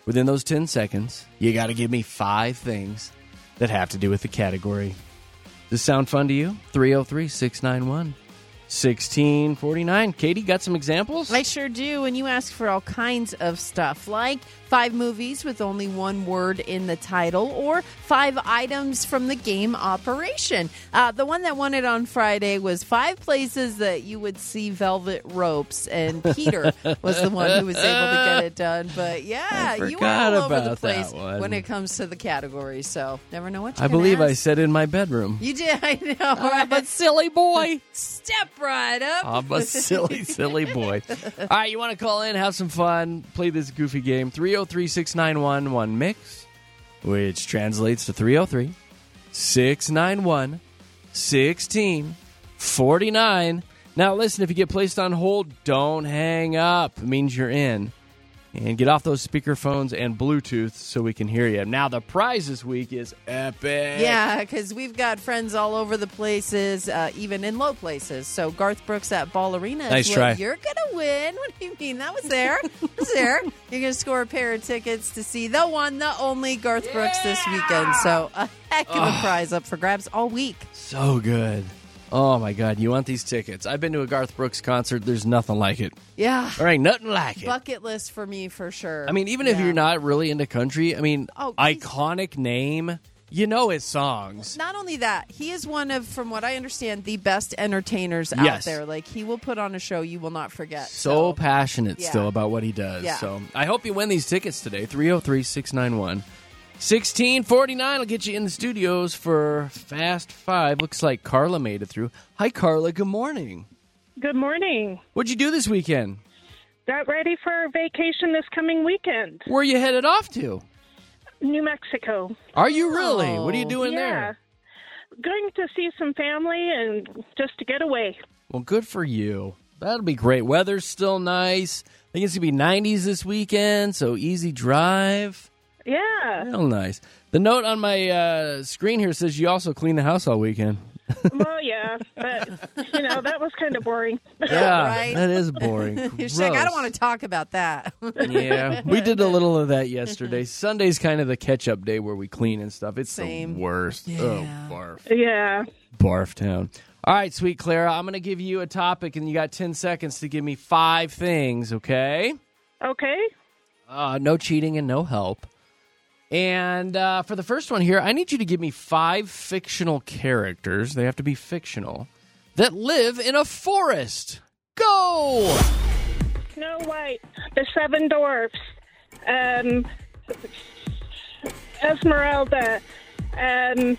Within those ten seconds, you got to give me five things that have to do with the category. Does this sound fun to you? three oh three, six nine one, one six four nine. Katie, got some examples? I sure do, and you ask for all kinds of stuff, like five movies with only one word in the title, or five items from the game Operation. Uh, the one that won it on Friday was five places that you would see velvet ropes, and Peter was the one who was able to get it done. But yeah, you are all over the about place that one. when it comes to the category, so never know what you're I believe ask. I said in my bedroom. You did, I know. Right? But silly boy. Step right up. I'm a silly, silly boy. All right, you want to call in, have some fun, play this goofy game. three oh three, six nine one, one mix, which translates to three oh three, six nine one, one six four nine. Now, listen, if you get placed on hold, don't hang up. It means you're in. And get off those speakerphones and Bluetooth so we can hear you. Now, the prize this week is epic. Yeah, because we've got friends all over the places, uh, even in low places. So Garth Brooks at Ball Arena is Nice what try. you're going to win. What do you mean? That was there. It was there. You're going to score a pair of tickets to see the one, the only Garth Brooks this weekend. So a heck of a prize up for grabs all week. So good. Oh, my God. You want these tickets? I've been to a Garth Brooks concert. There's nothing like it. Yeah. There ain't nothing like it. Bucket list for me for sure. I mean, even if Yeah. you're not really into country, I mean, Oh, he's- iconic name, you know his songs. Not only that, he is one of, from what I understand, the best entertainers Yes. out there. Like, he will put on a show you will not forget. So passionate yeah. still about what he does. Yeah. So I hope you win these tickets today. three oh three, six nine one, one six four nine will get you in the studios for Fast Five. Looks like Carla made it through. Hi, Carla. Good morning. Good morning. What'd you do this weekend? Got ready for our vacation this coming weekend. Where are you headed off to? New Mexico. Are you really? What are you Oh. doing yeah. there? Going to see some family and just to get away. Well, good for you. That'll be great. Weather's still nice. I think it's going to be nineties this weekend, so easy drive. Yeah. Real nice. The note on my uh, screen here says you also clean the house all weekend. Well, yeah. But, you know, that was kind of boring. Yeah, Right? that is boring. She's like, I Gross. don't want to talk about that. Yeah, we did a little of that yesterday. Sunday's kind of the catch-up day where we clean and stuff. It's Same. the worst. Yeah. Oh, barf. Yeah. Barf town. All right, sweet Clara, I'm going to give you a topic, and you got ten seconds to give me five things, okay? Okay. Uh, no cheating and no help. And uh, for the first one here, I need you to give me five fictional characters. They have to be fictional that live in a forest. Go! Snow White, the Seven Dwarfs, um, Esmeralda, um,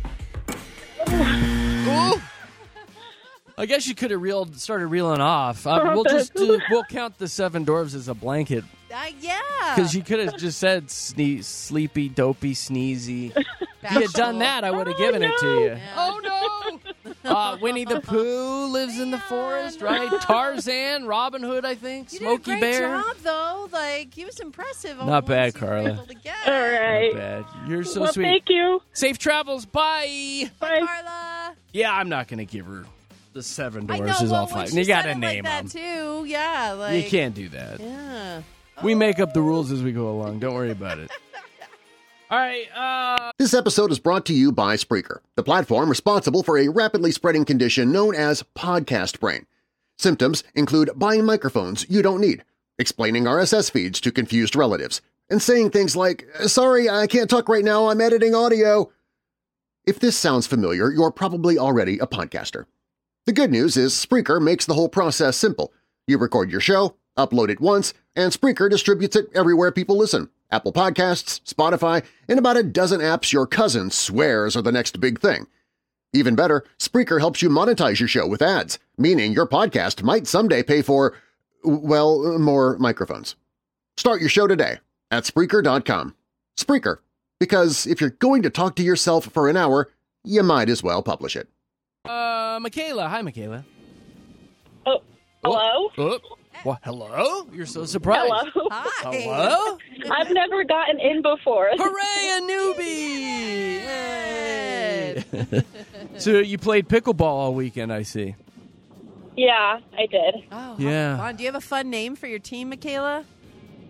Ooh. I guess you could have reeled, started reeling off. Uh, we'll just do, we'll count the Seven Dwarfs as a blanket Uh, yeah. because you could have just said sne- sleepy, dopey, sneezy. If you had done that, I would have given it to you. Oh no! Uh, Winnie the Pooh lives in the forest, right? Tarzan, Robin Hood, I think. You Smokey did a great Bear. job, though. Like, he was impressive. all Not the bad, ones you were Carla. able to get. all right. Not bad. You're so well, sweet. thank you. Safe travels. Bye. Bye. Carla. Yeah, I'm not going to give her the Seven I Dwarfs. know. Is Well, all when fine. she You got said to it name like them. that too. Yeah. Like, You can't do that. Yeah. We make up the rules as we go along. Don't worry about it. All right. Uh, This episode is brought to you by Spreaker, the platform responsible for a rapidly spreading condition known as podcast brain. Symptoms include buying microphones you don't need, explaining R S S feeds to confused relatives, and saying things like, "Sorry, I can't talk right now, I'm editing audio." If this sounds familiar, you're probably already a podcaster. The good news is Spreaker makes the whole process simple. You record your show, upload it once, and Spreaker distributes it everywhere people listen. Apple Podcasts, Spotify, and about a dozen apps your cousin swears are the next big thing. Even better, Spreaker helps you monetize your show with ads, meaning your podcast might someday pay for, well, more microphones. Start your show today at Spreaker dot com. Spreaker, because if you're going to talk to yourself for an hour, you might as well publish it. uh, Michaela. Hi, Michaela. Oh, hello? Oh, what? Hello? You're so surprised. Hello? Hi. Hello? I've never gotten in before. Hooray, a newbie! Yay! So you played pickleball all weekend, I see. Yeah, I did. Oh, how Yeah. fun. Do you have a fun name for your team, Michaela?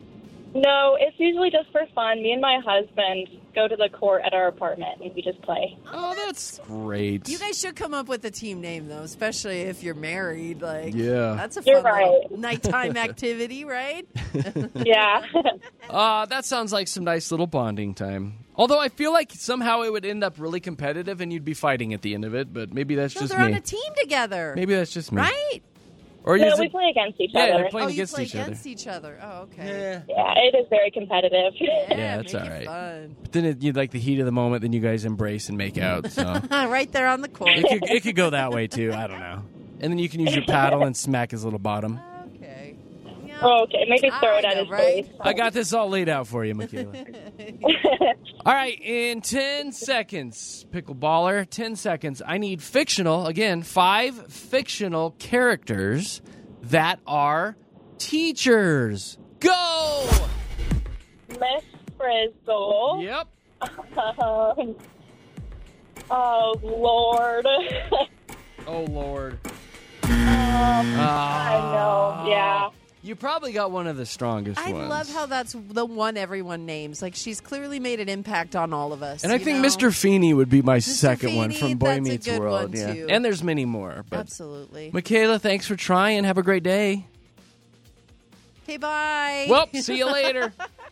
No, it's usually just for fun. Me and my husband go to the court at our apartment and we just play. Oh, that's great. You guys should come up with a team name, though, especially if you're married. Like, Yeah. that's a You're fun right. little nighttime activity, right? Yeah. Uh, that sounds like some nice little bonding time. Although I feel like somehow it would end up really competitive and you'd be fighting at the end of it, but maybe that's No, just they're me. on a team together. Maybe that's just me. Right? Or No, is we it- play against each yeah, other. they're playing Oh, you against play each other. against each other. Oh, okay. Yeah. Yeah, it is very competitive. Yeah, that's make all it right. fun. But then it, you'd like the heat of the moment, then you guys embrace and make out. So Right there on the court. it could it could go that way too. I don't know. And then you can use your paddle and smack his little bottom. Okay. Oh, okay, maybe throw I it at know, his right? face. I got this all laid out for you, Michaela. All right, in ten seconds, pickleballer, ten seconds. I need fictional, again, five fictional characters that are teachers. Go! Miss Frizzle. Yep. Um, oh, Lord. Oh, Lord. um, I know, yeah. You probably got one of the strongest I ones. love how that's the one everyone names. Like, she's clearly made an impact on all of us. And I you think know? Mister Feeney would be my Mister second one Feeney, from Boy that's a Meets good World. one, yeah. too. And there's many more. But Absolutely. Michaela, thanks for trying. Have a great day. Okay, bye. Well, see you later.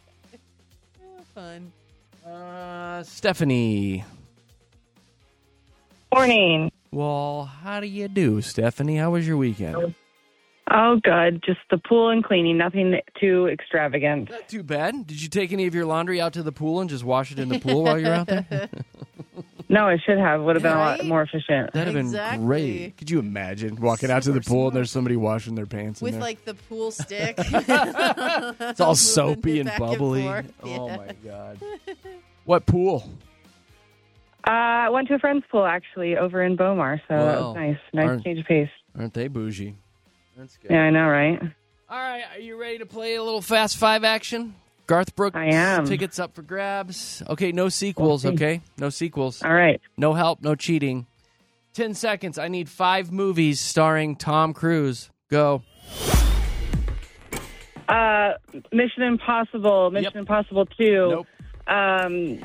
Fun. Uh, Stephanie. Morning. Well, how do you do, Stephanie? How was your weekend? Oh, good. Just the pool and cleaning. Nothing too extravagant. Not too bad. Did you take any of your laundry out to the pool and just wash it in the pool while you're out there? No, I should have. Would have been a Right? lot more efficient. That'd have Exactly. been great. Could you imagine walking out to the Super pool and smart. there's somebody washing their pants in With, there? like, the pool stick. It's all soapy and bubbly. Oh, my God. What pool? Uh, I went to a friend's pool, actually, over in Bomar, so that Wow. was nice. Nice Aren't- change of pace. Aren't they bougie? That's good. Yeah, I know, right? All right, are you ready to play a little Fast Five action? Garth Brooks I am. tickets up for grabs. Okay, no sequels, okay? No sequels. All right. No help, no cheating. Ten seconds. I need five movies starring Tom Cruise. Go. Uh, Mission Impossible, Mission Yep. Impossible two. Nope. Um,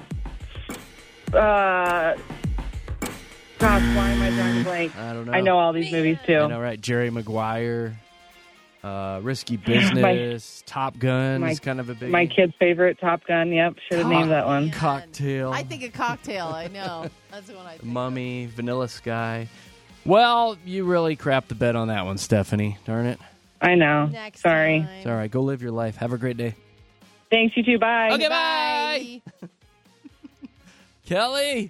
uh, gosh, why am I drawing a blank? I don't know. I know all these movies, too. I know, right? Jerry Maguire, uh, Risky Business, Top Gun my- is kind of a big My kid's favorite, Top Gun. Yep, should have named that one. Cocktail. I think a cocktail. I know. That's the one I think. Mummy, Vanilla Sky. Well, you really crapped the bed on that one, Stephanie. Darn it. I know. Next Sorry. time. It's all right. Go live your life. Have a great day. Thanks, you too. Bye. Okay, bye. Kelly.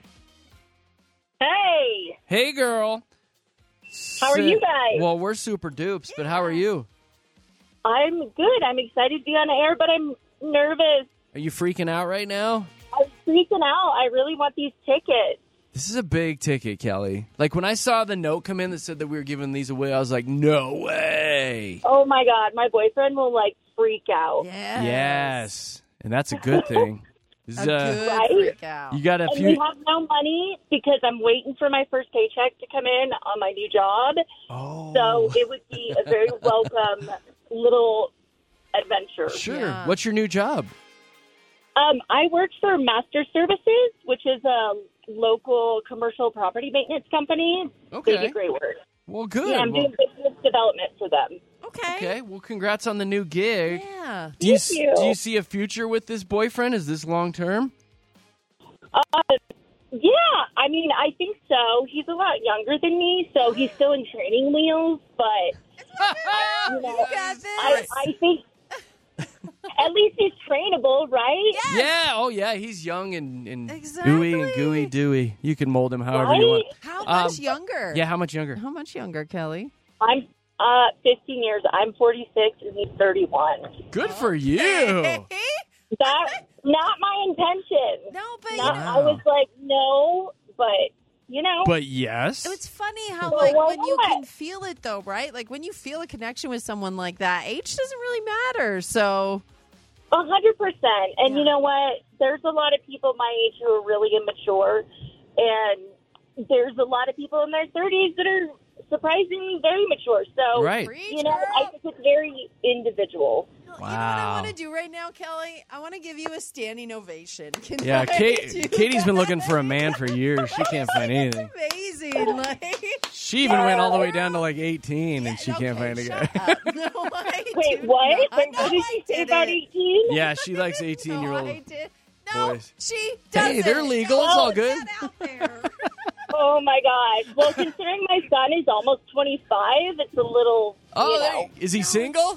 Hey, Hey, girl. how are Sit- you guys? Well, we're super dupes, but how are you? I'm good. I'm excited to be on the air, but I'm nervous. Are you freaking out right now? I'm freaking out. I really want these tickets. This is a big ticket, Kelly. Like, when I saw the note come in that said that we were giving these away, I was like, no way. Oh, my God. My boyfriend will, like, freak out. Yes. Yes. And that's a good thing. This A is, uh, good Right? freak out. you got a And few. we have no money because I'm waiting for my first paycheck to come in on my new job. Oh. So it would be a very welcome little adventure. Sure. Yeah. What's your new job? Um, I work for Master Services, which is a local commercial property maintenance company. Okay. They do great work. Well, good. Yeah, I'm Well, doing business development for them. Okay. okay. Well, congrats on the new gig. Yeah. Do you, Thank you. do you see a future with this boyfriend? Is this long term? Uh, yeah, I mean, I think so. He's a lot younger than me, so he's still in training wheels, but you know, You got this. I, I think at least he's trainable, right? Yeah. Oh, yeah. He's young and, and Exactly. gooey and gooey dewy. You can mold him however you want. How Um, much younger? Yeah. How much younger? How much younger, Kelly? I'm uh, fifteen years. I'm forty-six, and he's thirty-one. Good for you. Hey. That's not my intention. No, but you Not, know, I was like, no, but you know, But yes. it's funny how So like why when you not? can feel it though, right? Like when you feel a connection with someone like that, age doesn't really matter. So a hundred percent. And Yeah. you know what? There's a lot of people my age who are really immature, and there's a lot of people in their thirties that are surprisingly very mature. So, Right. Preach, you know, girl. I think it's very individual. You know what I want to do right now, Kelly? I want to give you a standing ovation. Can Yeah, I Kate, do Katie's been that? looking for a man for years. She can't find anything. Amazing. Like, She even went all the way down to like eighteen, and she can't okay, find a shut guy. up. No, I Wait, do what? not. Wait, No, what did I you say didn't. about eighteen? Yeah, she likes No, eighteen-year-old I did. No, boys. she doesn't. Hey, they're legal. It's all good. Get out there. Oh my gosh. Well, considering my son is almost twenty-five, it's a little. Oh, you there- know. is he single?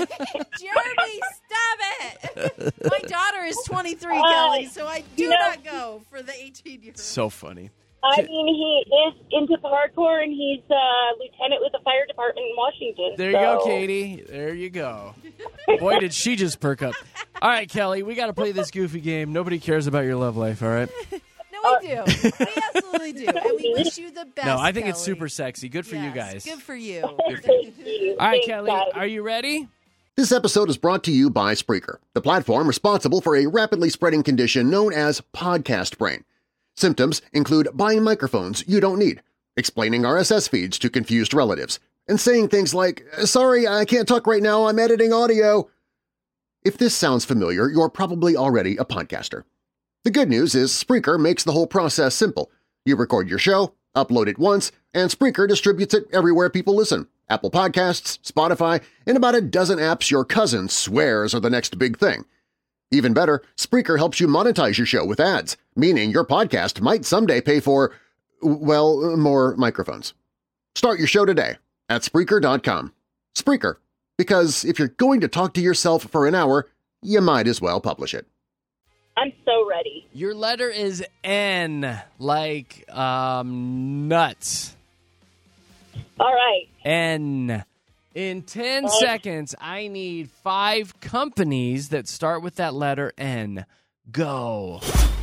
Jeremy, stop it. My daughter is twenty-three, Uh, Kelly, so I do you know- not go for the eighteen-year-old. So funny. I mean, he is into parkour, and he's a lieutenant with the fire department in Washington. There you go, so- Katie. There you go. Boy, did she just perk up. All right, Kelly, we got to play this goofy game. Nobody cares about your love life, all right? No, we do. We absolutely do. And we wish you the best, No, I think it's Kelly. super sexy. Good for you Yes, guys. Good for you. Good for you. Thank you. All right, Thanks, Kelly, guys. are you ready? This episode is brought to you by Spreaker, the platform responsible for a rapidly spreading condition known as podcast brain. Symptoms include buying microphones you don't need, explaining R S S feeds to confused relatives, and saying things like, "Sorry, I can't talk right now, I'm editing audio." If this sounds familiar, you're probably already a podcaster. The good news is Spreaker makes the whole process simple. You record your show, upload it once, and Spreaker distributes it everywhere people listen. Apple Podcasts, Spotify, and about a dozen apps your cousin swears are the next big thing. Even better, Spreaker helps you monetize your show with ads, meaning your podcast might someday pay for, well, more microphones. Start your show today at Spreaker dot com. Spreaker, because if you're going to talk to yourself for an hour, you might as well publish it. I'm so ready. Your letter is N, like um, nuts. All right. N. In ten seconds, I need five companies that start with that letter N. Go.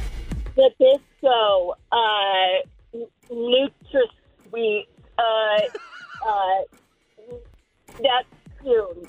Nabisco, uh, NutraSweet, uh, uh, Neptune.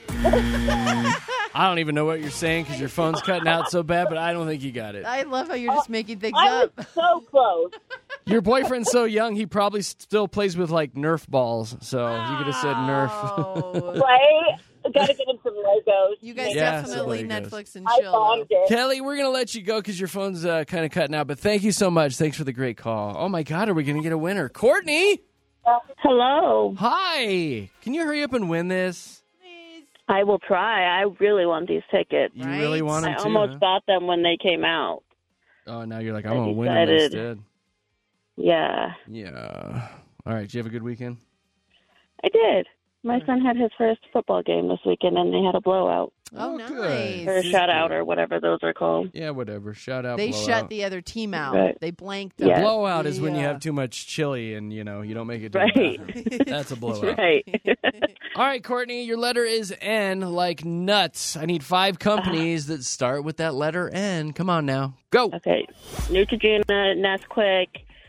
I don't even know what you're saying because your phone's cutting out so bad, but I don't think you got it. I love how you're just making things I up. was so close. Your boyfriend's so young, he probably still plays with, like, Nerf balls, so you could have said Nerf. Oh. Right? Gotta get him some Legos. You guys Yeah, definitely some Legos. Netflix and I chill. bombed it. Kelly, we're going to let you go because your phone's uh, kind of cutting out, but thank you so much. Thanks for the great call. Oh, my God, are we going to get a winner? Courtney! Hello. Hi! Can you hurry up and win this? I will try. I really want these tickets. You really want them I to? almost huh? bought them when they came out. Oh, now you're like, I'm I going to win them decided- instead. Yeah, Yeah. All right, did you have a good weekend? I did. My son had his first football game this weekend, and they had a blowout. Oh, Oh, good. nice. Or a shutout, or whatever those are called. Yeah, whatever. Shout out. They blowout. shut the other team out. Right. They blanked them. Yeah. Blowout is when you Yeah. have too much chili and, you know, you don't make it to Right. the bathroom. That's a blowout. Right. All right, Courtney, your letter is N, like nuts. I need five companies that start with that letter N. Come on now. Go. Okay. Neutrogena, Nesquik.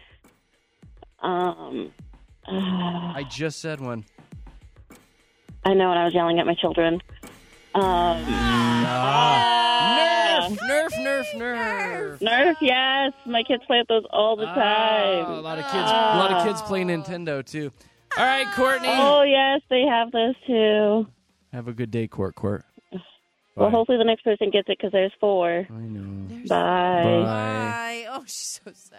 Um, uh, I just said one. I know, and I was yelling at my children. Um, Ah. Nerf, Nerf, Nerf, Nerf. Nerf, yes. My kids play with those all the Ah, time. a lot of kids, a lot of kids play Nintendo too. All right, Courtney. Oh, yes, they have those too. Have a good day, Court. Court. Well, Bye. hopefully the next person gets it because there's four. I know. Bye. Bye. Bye. Oh, she's so sad.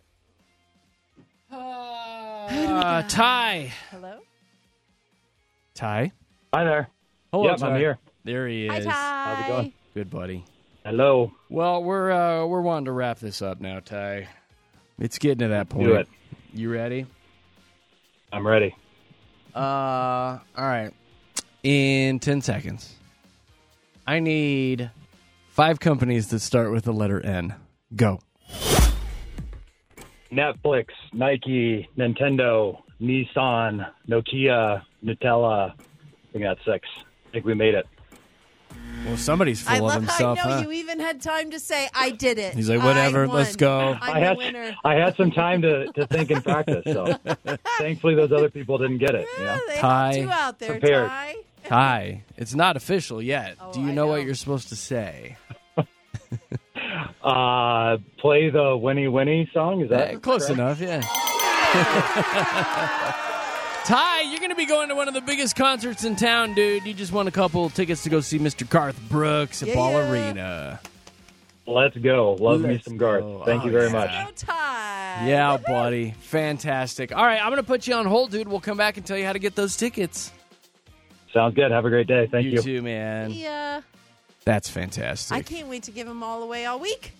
Uh, Ty. Hello? Ty. Hi there. Hello, Yep, Ty. I'm here. There he is. Hi, Ty. How's it going? Good buddy. Hello. Well, we're uh, we're wanting to wrap this up now, Ty. It's getting to that point. Do it. You ready? I'm ready. Uh, all right. In ten seconds, I need five companies that start with the letter N. Go. Netflix, Nike, Nintendo, Nissan, Nokia, Nutella. I think that's six. I think we made it. Well, somebody's full I of love himself, how I know huh? you even had time to say, I did it. He's like, whatever, I won. let's go. I'm I the had winner. I had some time to, to think and practice, so thankfully those other people didn't get it. You know? They Ty. helped you out there, Prepared. Ty. Ty, it's not official yet. Oh, Do you I know, what know. you're supposed to say? Uh, play the Winnie Winnie song. Is that Eh, close correct? enough, yeah. Ty, you're going to be going to one of the biggest concerts in town, dude. You just won a couple tickets to go see Mister Garth Brooks at Yeah. Ball Arena. Let's go. Love me Let's some Garth. go. Thank Oh, you very yeah. much. Go Ty. Yeah, buddy. Fantastic. All right, I'm going to put you on hold, dude. We'll come back and tell you how to get those tickets. Sounds good. Have a great day. Thank you. You too, man. Yeah. That's fantastic. I can't wait to give them all away all week.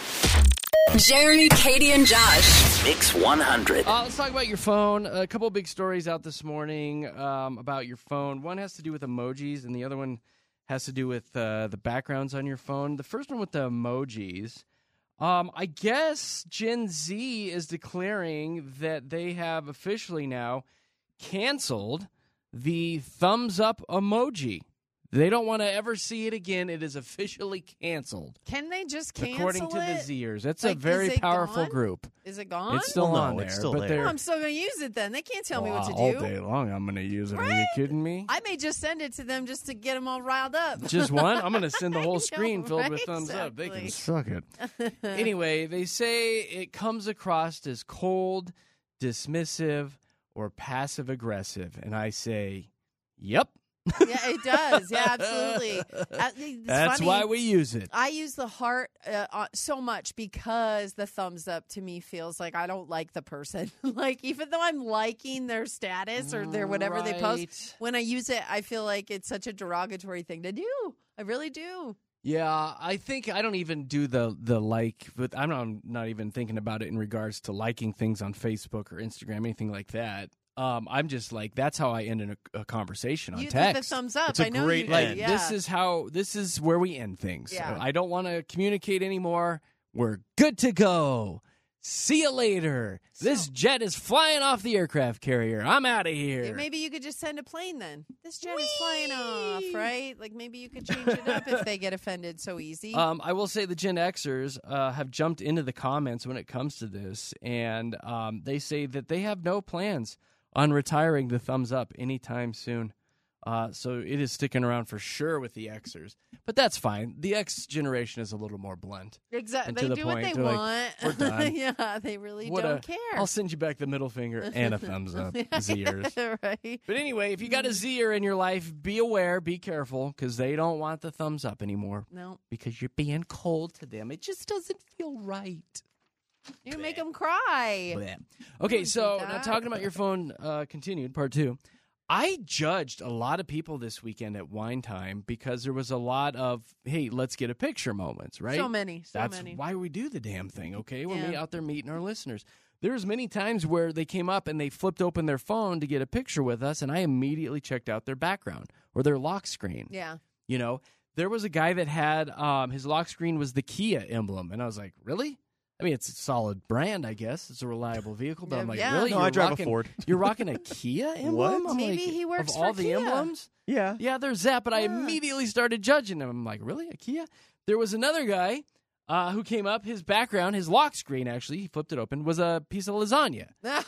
Jeremy, Katie, and Josh. Mix one hundred. Uh, let's talk about your phone. A couple of big stories out this morning um, about your phone. One has to do with emojis, and the other one has to do with uh, the backgrounds on your phone. The first one with the emojis. Um, I guess Gen Z is declaring that they have officially now canceled the thumbs up emoji. They don't want to ever see it again. It is officially canceled. Can they just cancel According to it? the Zers. That's Like, a very is it powerful gone? group. Is it gone? It's still Well, no, on there. it's still but there. they're Oh, I'm still going to use it then. They can't tell me what to all do. day long. I'm going to use it. Are you Right? kidding me? I may just send it to them just to get them all riled up. Just one? I'm going to send the I whole know, screen filled with right? thumbs up. They can Exactly. suck it. Anyway, they say it comes across as cold, dismissive, or passive aggressive. And I say, yep. Yeah, it does. Yeah, absolutely. Uh, it's That's funny. why we use it. I use the heart uh, uh, so much because the thumbs up to me feels like I don't like the person. Like, even though I'm liking their status or their whatever they post, Right. when I use it, I feel like it's such a derogatory thing to do. I really do. Yeah, I think I don't even do the the like, but I'm not, I'm not even thinking about it in regards to liking things on Facebook or Instagram, anything like that. Um, I'm just like, that's how I end in a, a conversation on You text. did the thumbs up. It's a I know great you Like, did. Yeah. this is how, this is where we end things. Yeah. I don't want to communicate anymore. We're good to go. See you later. This jet is flying off the aircraft carrier. I'm out of here. Maybe you could just send a plane then. This jet is flying off, right? Like maybe you could change it up if they get offended so easy. Um, I will say the Gen Xers uh, have jumped into the comments when it comes to this, and um, they say that they have no plans on retiring the thumbs up anytime soon. Uh, so it is sticking around for sure with the Xers. But that's fine. The X generation is a little more blunt. Exactly. And They to the do point, what they they're like, want. "We're done." Yeah, they really What don't a- care. I'll send you back the middle finger and a thumbs up. Zers. Right. But anyway, if you got a Zer in your life, be aware, be careful, because they don't want the thumbs up anymore. No. Because you're being cold to them. It just doesn't feel right. You make them cry. Bleh. Okay, Don't so do now that. talking about your phone, uh, continued, part two. I judged a lot of people this weekend at Wine Time because there was a lot of, hey, let's get a picture moments, right? So many, so That's many. why we do the damn thing, okay? We're Yeah. me- out there meeting our listeners. There's many times where they came up and they flipped open their phone to get a picture with us, and I immediately checked out their background or their lock screen. Yeah. You know, there was a guy that had um, his lock screen was the Kia emblem, and I was like, really? I mean, it's a solid brand, I guess. It's a reliable vehicle, but I'm like, Yeah. really? No, You're I drive a rocking, Ford. You're rocking a Kia emblem? What? I'm Maybe like, he works of all for the Kia. emblems? Yeah. Yeah, there's that, but I Yeah. immediately started judging him. I'm like, really? A Kia? There was another guy uh, who came up. His background, his lock screen, actually, he flipped it open, was a piece of lasagna.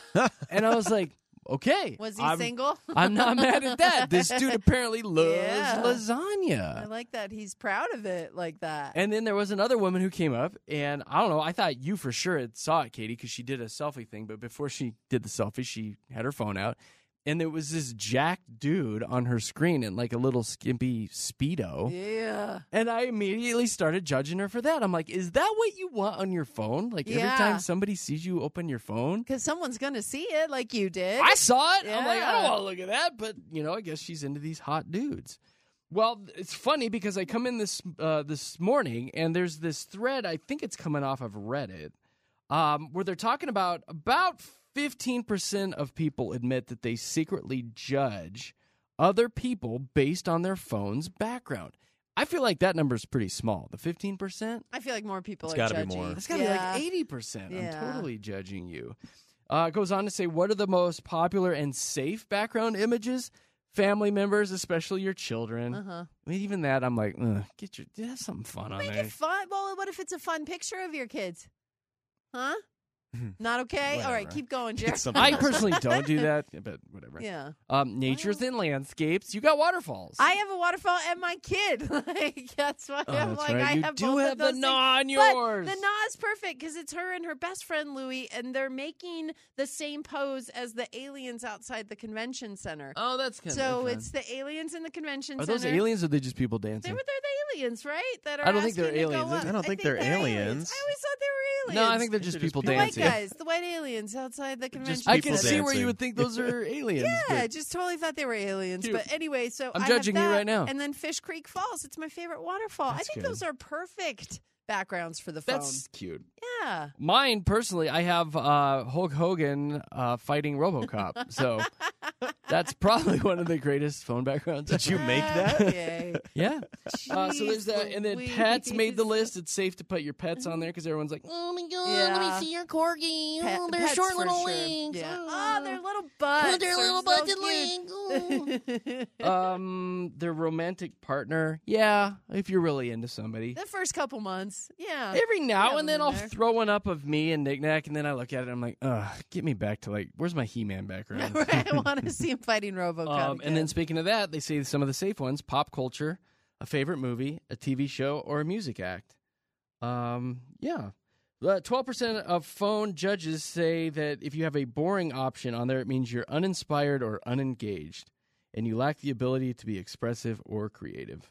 And I was like, okay. Was he I'm, single? I'm not mad at that. This dude apparently loves Yeah. lasagna. I like that. He's proud of it like that. And then there was another woman who came up, and I don't know. I thought you for sure had saw it, Katie, because she did a selfie thing. But before she did the selfie, she had her phone out, and there was this jacked dude on her screen in like a little skimpy Speedo. Yeah. And I immediately started judging her for that. I'm like, is that what you want on your phone? Like every Yeah. time somebody sees you open your phone? Because someone's going to see it like you did. I saw it. I'm like, I don't Yeah. want to look at that. But, you know, I guess she's into these hot dudes. Well, it's funny because I come in this uh, this morning and there's this thread, I think it's coming off of Reddit, um, where they're talking about about fifteen percent of people admit that they secretly judge other people based on their phone's background. I feel like that number is pretty small. The fifteen percent? I feel like more people It's are gotta be judging. more. It's got to Yeah. be like eighty percent. Yeah. I'm totally judging you. Uh, it goes on to say, what are the most popular and safe background images? Family members, especially your children. Uh-huh. I mean, even that, I'm like, Ugh, get your, have something fun on Make there. it fun. Well, what if it's a fun picture of your kids? Huh? Not okay? All right, Whatever. keep going, Jerry. I personally don't do that, but whatever. Yeah. Um, natures and landscapes. You got waterfalls. I have a waterfall and my kid. Like that's why Oh, I'm that's like right. I You have do both have of the those things. gnaw on But yours. the gnaw is perfect because it's her and her best friend Louie, and they're making the same pose as the aliens outside the convention center. Oh, that's kind so of fun. it's the aliens in the convention Are center. those aliens or are they just people They dancing? were they're the aliens, right? That are I don't think they're asking to go aliens. up. I don't think they're aliens. I always thought they were aliens. No, I think they're just people the white dancing. guys, the white aliens outside the convention I can center. see where you would think those are aliens. Yeah, I but- just totally thought they were aliens. Cute. But anyway, so I'm I judging have you that, right now. And then Fish Creek Falls. It's my favorite waterfall. I That's think good. those are perfect backgrounds for the phone. That's cute. Yeah. Mine, personally, I have uh, Hulk Hogan uh, fighting RoboCop. So that's probably one of the greatest phone backgrounds. Did you make that? Okay. Yeah. Uh, so there's that. And then pets made the Louise. list. It's safe to put your pets on there because everyone's like, Oh my god, Yeah. let me see your corgi. Pet- oh, their pets short for little sure. wings. Yeah. Oh, Oh, their little butts. Oh, their are little so butts and cute. legs. Oh. um, their romantic partner. Yeah, if you're really into somebody. The first couple months. Yeah. Every now Yeah, and then them I'll in there. throw one up of me and Nick Nack, and then I look at it and I'm like, ugh, get me back to like, where's my He-Man background? Right, I want to see him fighting RoboCop. Um, and again. then speaking of that, they say some of the safe ones: pop culture, a favorite movie, a T V show, or a music act. Um, yeah. Twelve percent of phone judges say that if you have a boring option on there, it means you're uninspired or unengaged, and you lack the ability to be expressive or creative.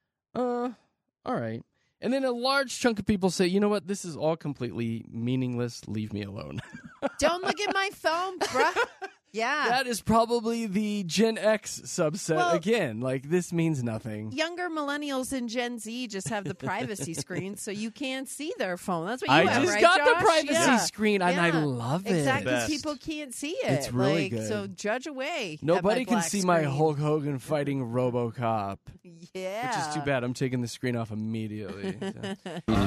Uh, all right. And then a large chunk of people say, you know what, this is all completely meaningless. Leave me alone. Don't look at my phone, bruh. Yeah. That is probably the Gen X subset Well- again. Like, this means nothing. Younger millennials and Gen Z just have the privacy screen, so you can't see their phone. That's what I you have, just right, got Josh? the privacy Yeah. screen, and I Yeah. love it. Exactly, because Best. people can't see it. It's really like, good. So judge away. Nobody at my can black see my screen. Hulk Hogan fighting RoboCop. Yeah. Which is too bad. I'm taking the screen off immediately. So.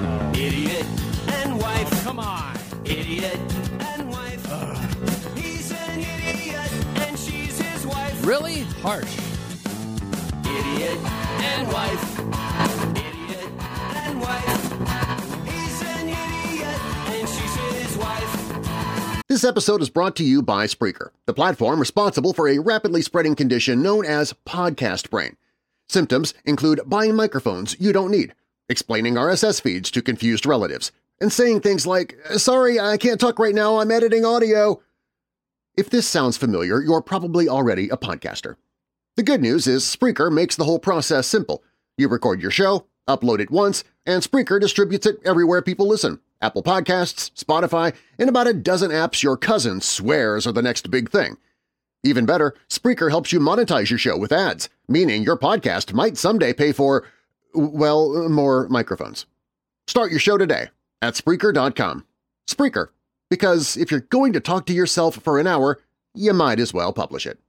Idiot and wife. Come on. Idiot and wife. He's an idiot and she's his wife. Really? Harsh. Idiot and wife. Idiot and wife. He's an idiot and she's his wife. This episode is brought to you by Spreaker, the platform responsible for a rapidly spreading condition known as podcast brain. Symptoms include buying microphones you don't need, explaining R S S feeds to confused relatives, and saying things like, "Sorry, I can't talk right now, I'm editing audio." If this sounds familiar, you're probably already a podcaster. The good news is Spreaker makes the whole process simple. You record your show, upload it once, and Spreaker distributes it everywhere people listen. Apple Podcasts, Spotify, and about a dozen apps your cousin swears are the next big thing. Even better, Spreaker helps you monetize your show with ads, meaning your podcast might someday pay for, well, more microphones. Start your show today at Spreaker dot com. Spreaker, because if you're going to talk to yourself for an hour, you might as well publish it.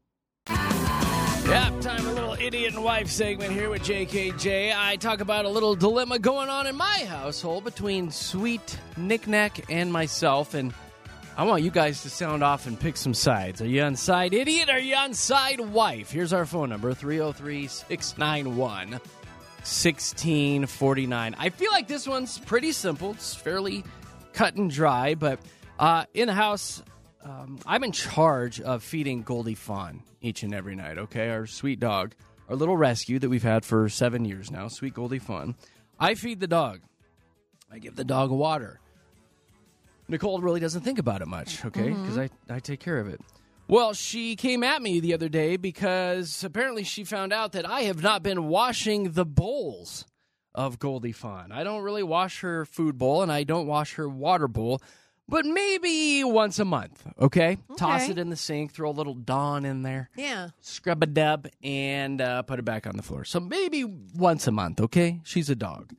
Yep, time for a little idiot and wife segment here with J K J. I talk about a little dilemma going on in my household between sweet Nick Nack and myself, and I want you guys to sound off and pick some sides. Are you on side idiot or are you on side wife? Here's our phone number, three oh three, six nine one, one six four nine. I feel like this one's pretty simple. It's fairly cut and dry, but uh, in the house, um, I'm in charge of feeding Goldie Fawn each and every night, okay? Our sweet dog, our little rescue that we've had for seven years now, sweet Goldie Fawn. I feed the dog. I give the dog water. Nicole really doesn't think about it much, okay? Because mm-hmm. I, I take care of it. Well, she came at me the other day because apparently she found out that I have not been washing the bowls of Goldie Fawn. I don't really wash her food bowl, and I don't wash her water bowl, but maybe once a month, okay? okay. Toss it in the sink, throw a little Dawn in there. Yeah. Scrub a dub, and uh, put it back on the floor. So maybe once a month, okay? She's a dog.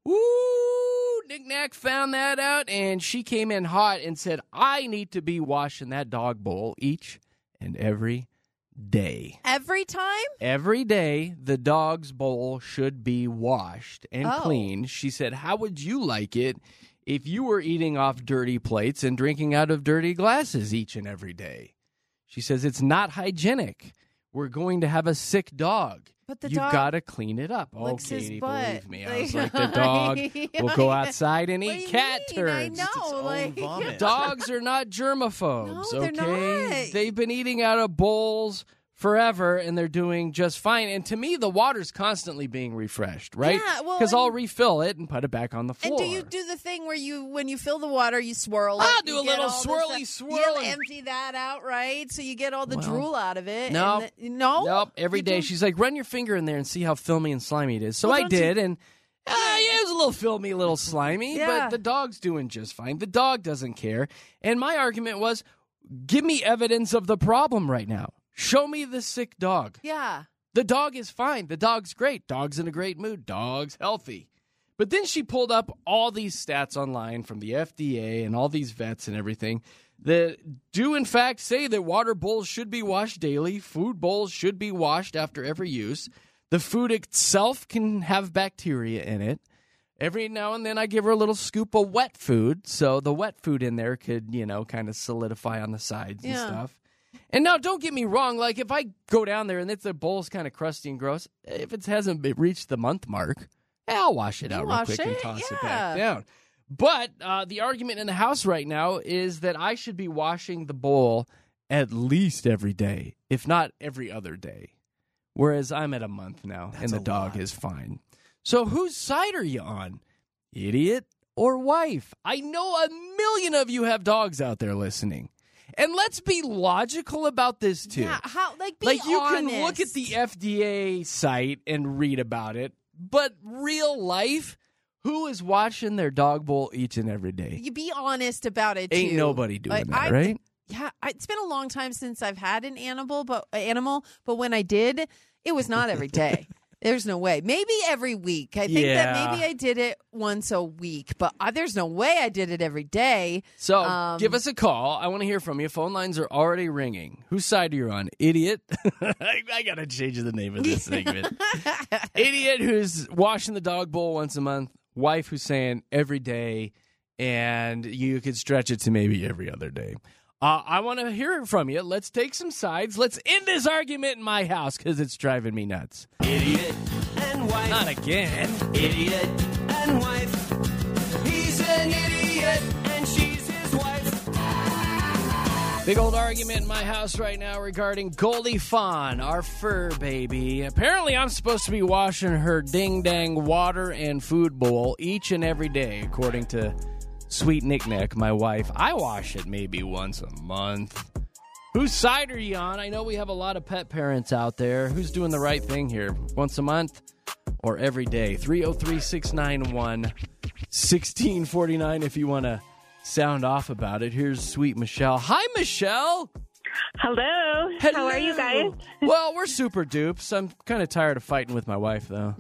Ooh, Nick Nack found that out, and she came in hot and said, I need to be washing that dog bowl each and every day. Every time? Every day, the dog's bowl should be washed and Oh. cleaned. She said, how would you like it if you were eating off dirty plates and drinking out of dirty glasses each and every day? She says, it's not hygienic. We're going to have a sick dog But the You've dog got to clean it up. Oh, licks his Katie, butt. believe me. I was like, the dog will go outside and What eat do you cat mean? turds. I know. Like, vomit. Dogs are not germaphobes, No, they're okay? not. They've been eating out of bowls forever, and they're doing just fine. And to me, the water's constantly being refreshed, right? Yeah, well, Because and- I'll refill it and put it back on the floor. And do you do the thing where you, when you fill the water, you swirl it? I'll do you a get little all the swirly stuff- swirl You and- empty that out, right? So you get all the Well, drool out of it. No. and the- no? Nope. Every You day don't- she's like, run your finger in there and see how filmy and slimy it is. So Well, I don't you- did, and uh, yeah, it was a little filmy, a little slimy, Yeah. but the dog's doing just fine. The dog doesn't care. And my argument was, give me evidence of the problem right now. Show me the sick dog. Yeah. The dog is fine. The dog's great. Dog's in a great mood. Dog's healthy. But then she pulled up all these stats online from the F D A and all these vets and everything that do, in fact, say that water bowls should be washed daily. Food bowls should be washed after every use. The food itself can have bacteria in it. Every now and then I give her a little scoop of wet food. So the wet food in there could, you know, kind of solidify on the sides and Yeah. stuff. And now, don't get me wrong. Like, if I go down there and it's the bowl's kind of crusty and gross, if it hasn't been- reached the month mark, yeah, I'll wash it You out real wash quick and it? toss it Yeah. back down. But uh, the argument in the house right now is that I should be washing the bowl at least every day, if not every other day. Whereas I'm at a month now, and the dog is fine. So whose side are you on? Idiot or wife? I know a million of you have dogs out there listening. And let's be logical about this, too. Yeah, how, like, be Like, you honest. can look at the F D A site and read about it, but real life, who is watching their dog bowl each and every day? You be honest about it, Ain't too. nobody doing Like, that, I- right? Yeah, I- it's been a long time since I've had an animal, but animal, but when I did, it was not every day. There's no way. Maybe every week. I think Yeah. that maybe I did it once a week, but uh, there's no way I did it every day. So Um, give us a call. I want to hear from you. Phone lines are already ringing. Whose side are you on? Idiot? I, I got to change the name of this segment. Idiot who's washing the dog bowl once a month. Wife who's saying every day, and you could stretch it to maybe every other day. Uh, I want to hear it from you. Let's take some sides. Let's end this argument in my house because it's driving me nuts. Idiot and wife. Not again. Idiot and wife. He's an idiot and she's his wife. Big old argument in my house right now regarding Goldie Fawn, our fur baby. Apparently, I'm supposed to be washing her ding-dang water and food bowl each and every day, according to Sweet Knick-Knack, my wife. I wash it maybe once a month. Whose side are you on? I know we have a lot of pet parents out there. Who's doing the right thing here? Once a month or every day? three oh three, six nine one, one six four nine if you want to sound off about it. Here's Sweet Michelle. Hi, Michelle. Hello. Hello. How are you guys? Well, we're super dupes. I'm kind of tired of fighting with my wife, though.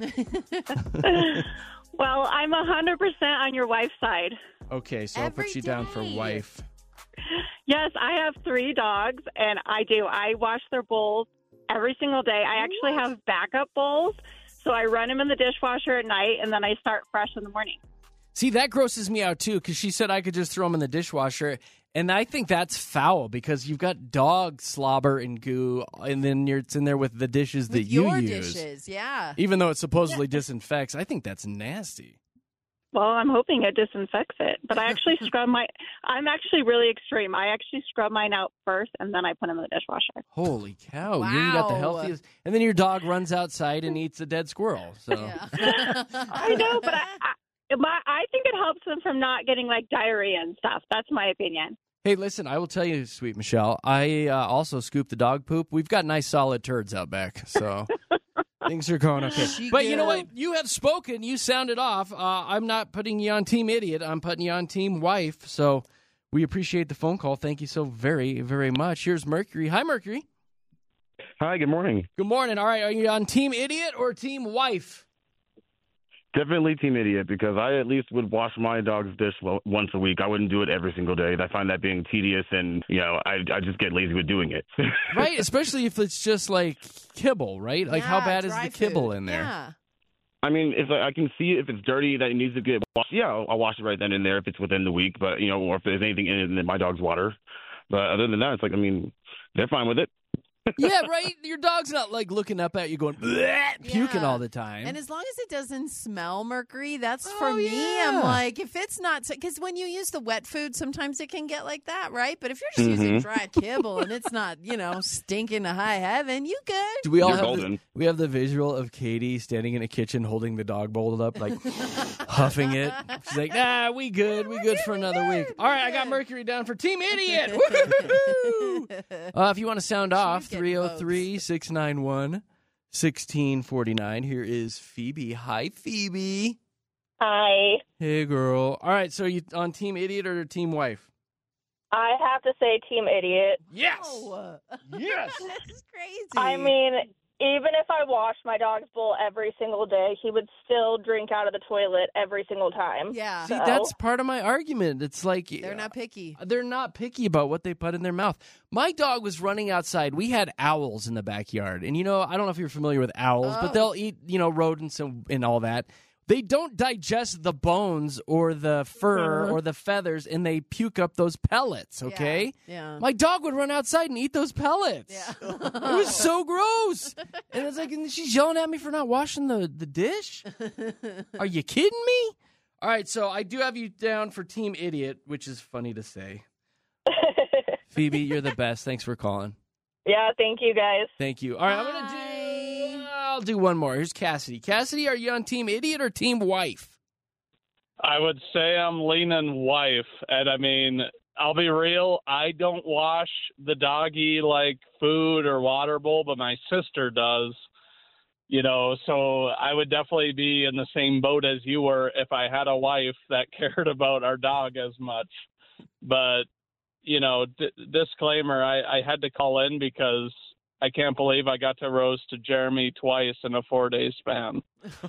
Well, I'm one hundred percent on your wife's side. Okay, so I'll put you down for wife. Yes, I have three dogs, and I do. I wash their bowls every single day. I actually have backup bowls, so I run them in the dishwasher at night, and then I start fresh in the morning. See, that grosses me out, too, because she said I could just throw them in the dishwasher, and I think that's foul because you've got dog slobber and goo, and then you're, it's in there with the dishes that With you your use. dishes, yeah. Even though it supposedly disinfects, I think that's nasty. Well, I'm hoping it disinfects it, but I actually scrub my. I'm actually really extreme. I actually scrub mine out first, and then I put them in the dishwasher. Holy cow! You got the Wow. healthiest, and then your dog runs outside and eats a dead squirrel. So I know, but I, I, my, I think it helps them from not getting like diarrhea and stuff. That's my opinion. Hey, listen, I will tell you, Sweet Michelle, I uh, also scoop the dog poop. We've got nice solid turds out back, so things are going okay. But you know what? You have spoken. You sounded off. Uh, I'm not putting you on Team Idiot. I'm putting you on Team Wife, so we appreciate the phone call. Thank you so very, very much. Here's Mercury. Hi, Mercury. Hi, good morning. Good morning. All right, are you on Team Idiot or Team Wife? Definitely Team Idiot, because I at least would wash my dog's dish well, once a week. I wouldn't do it every single day. I find that being tedious, and, you know, I, I just get lazy with doing it. Right, especially if it's just like kibble, right? Like, how bad is the kibble in there? Yeah. I mean, if I, I can see if it's dirty that it needs to get washed, yeah, I'll, I'll wash it right then and there if it's within the week, but, you know, or if there's anything in it in my dog's water. But other than that, it's like, I mean, they're fine with it. Yeah, right? Your dog's not like looking up at you going, "Bleh," puking Yeah. all the time. And as long as it doesn't smell mercury, that's for Oh, me. yeah. I'm like, if it's not, because when you use the wet food, sometimes it can get like that, right? But if you're just using Mhm. dry kibble and it's not, you know, stinking to high heaven, you good. Do we all You're have the, golden. we have the visual of Katie standing in a kitchen holding the dog bowl up, like huffing it. She's like, nah, we good. We good for another week. All right, I got Mercury down for Team Idiot. Woo-hoo-hoo. uh, if you want to sound off, three oh three, six nine one, one six four nine. Here is Phoebe. Hi, Phoebe. Hi. Hey, girl. All right, so you on Team Idiot or Team Wife? I have to say Team Idiot. Yes. Oh, Yes. this is crazy. I mean, even if I washed my dog's bowl every single day, he would still drink out of the toilet every single time. Yeah. See, So- that's part of my argument. It's like They're not picky. They're not picky about what they put in their mouth. My dog was running outside. We had owls in the backyard. And, you know, I don't know if you're familiar with owls, Oh. but they'll eat, you know, rodents and, and all that. They don't digest the bones or the fur Mhm. or the feathers, and they puke up those pellets, okay? Yeah. My dog would run outside and eat those pellets. Yeah. It was so gross. And it's like, and she's yelling at me for not washing the, the dish? Are you kidding me? All right, so I do have you down for Team Idiot, which is funny to say. Phoebe, you're the best. Thanks for calling. Yeah, thank you guys. Thank you. All right, I'm going to do, I'll do one more. Here's Cassidy. Cassidy, are you on Team Idiot or Team Wife? I would say I'm leaning wife. And I mean, I'll be real. I don't wash the doggy like food or water bowl, but my sister does. You know, so I would definitely be in the same boat as you were if I had a wife that cared about our dog as much. But, you know, d- disclaimer, I, I had to call in because I can't believe I got to roast Jeremy twice in a four-day span.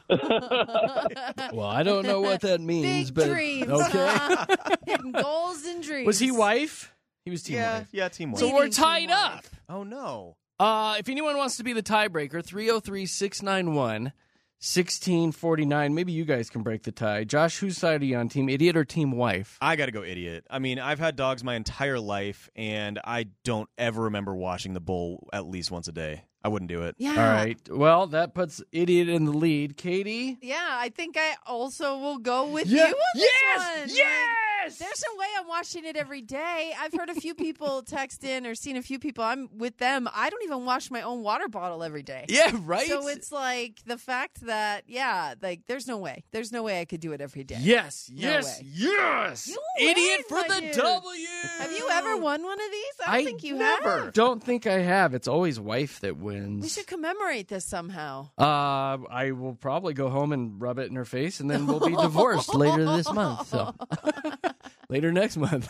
Well, I don't know what that means, Big but dreams. okay. huh? Hidden goals and dreams. Was he wife? He was Team Yeah, Wife. yeah, Team Wife. So we're Leading tied Team up. Wife. Oh, no. Uh, if anyone wants to be the tiebreaker, three oh three, six nine one, one six four nine. Maybe you guys can break the tie. Josh, whose side are you on, Team Idiot or Team Wife? I got to go Idiot. I mean, I've had dogs my entire life, and I don't ever remember washing the bowl at least once a day. I wouldn't do it. Yeah. All right. Well, that puts Idiot in the lead. Katie? Yeah, I think I also will go with Yeah. you on this Yes! one. Yes! Like, there's no way I'm washing it every day. I've heard a few people text in or seen a few people. I'm with them. I don't even wash my own water bottle every day. Yeah, right? So it's like the fact that, yeah, like there's no way. There's no way I could do it every day. Yes, No yes, way. yes. You Idiot win, for my the dude. W. Have you ever won one of these? I don't think you have. Don't think I have. It's always wife that wins. We should commemorate this somehow. Uh, I will probably go home and rub it in her face, and then we'll be divorced later this month. So later next month.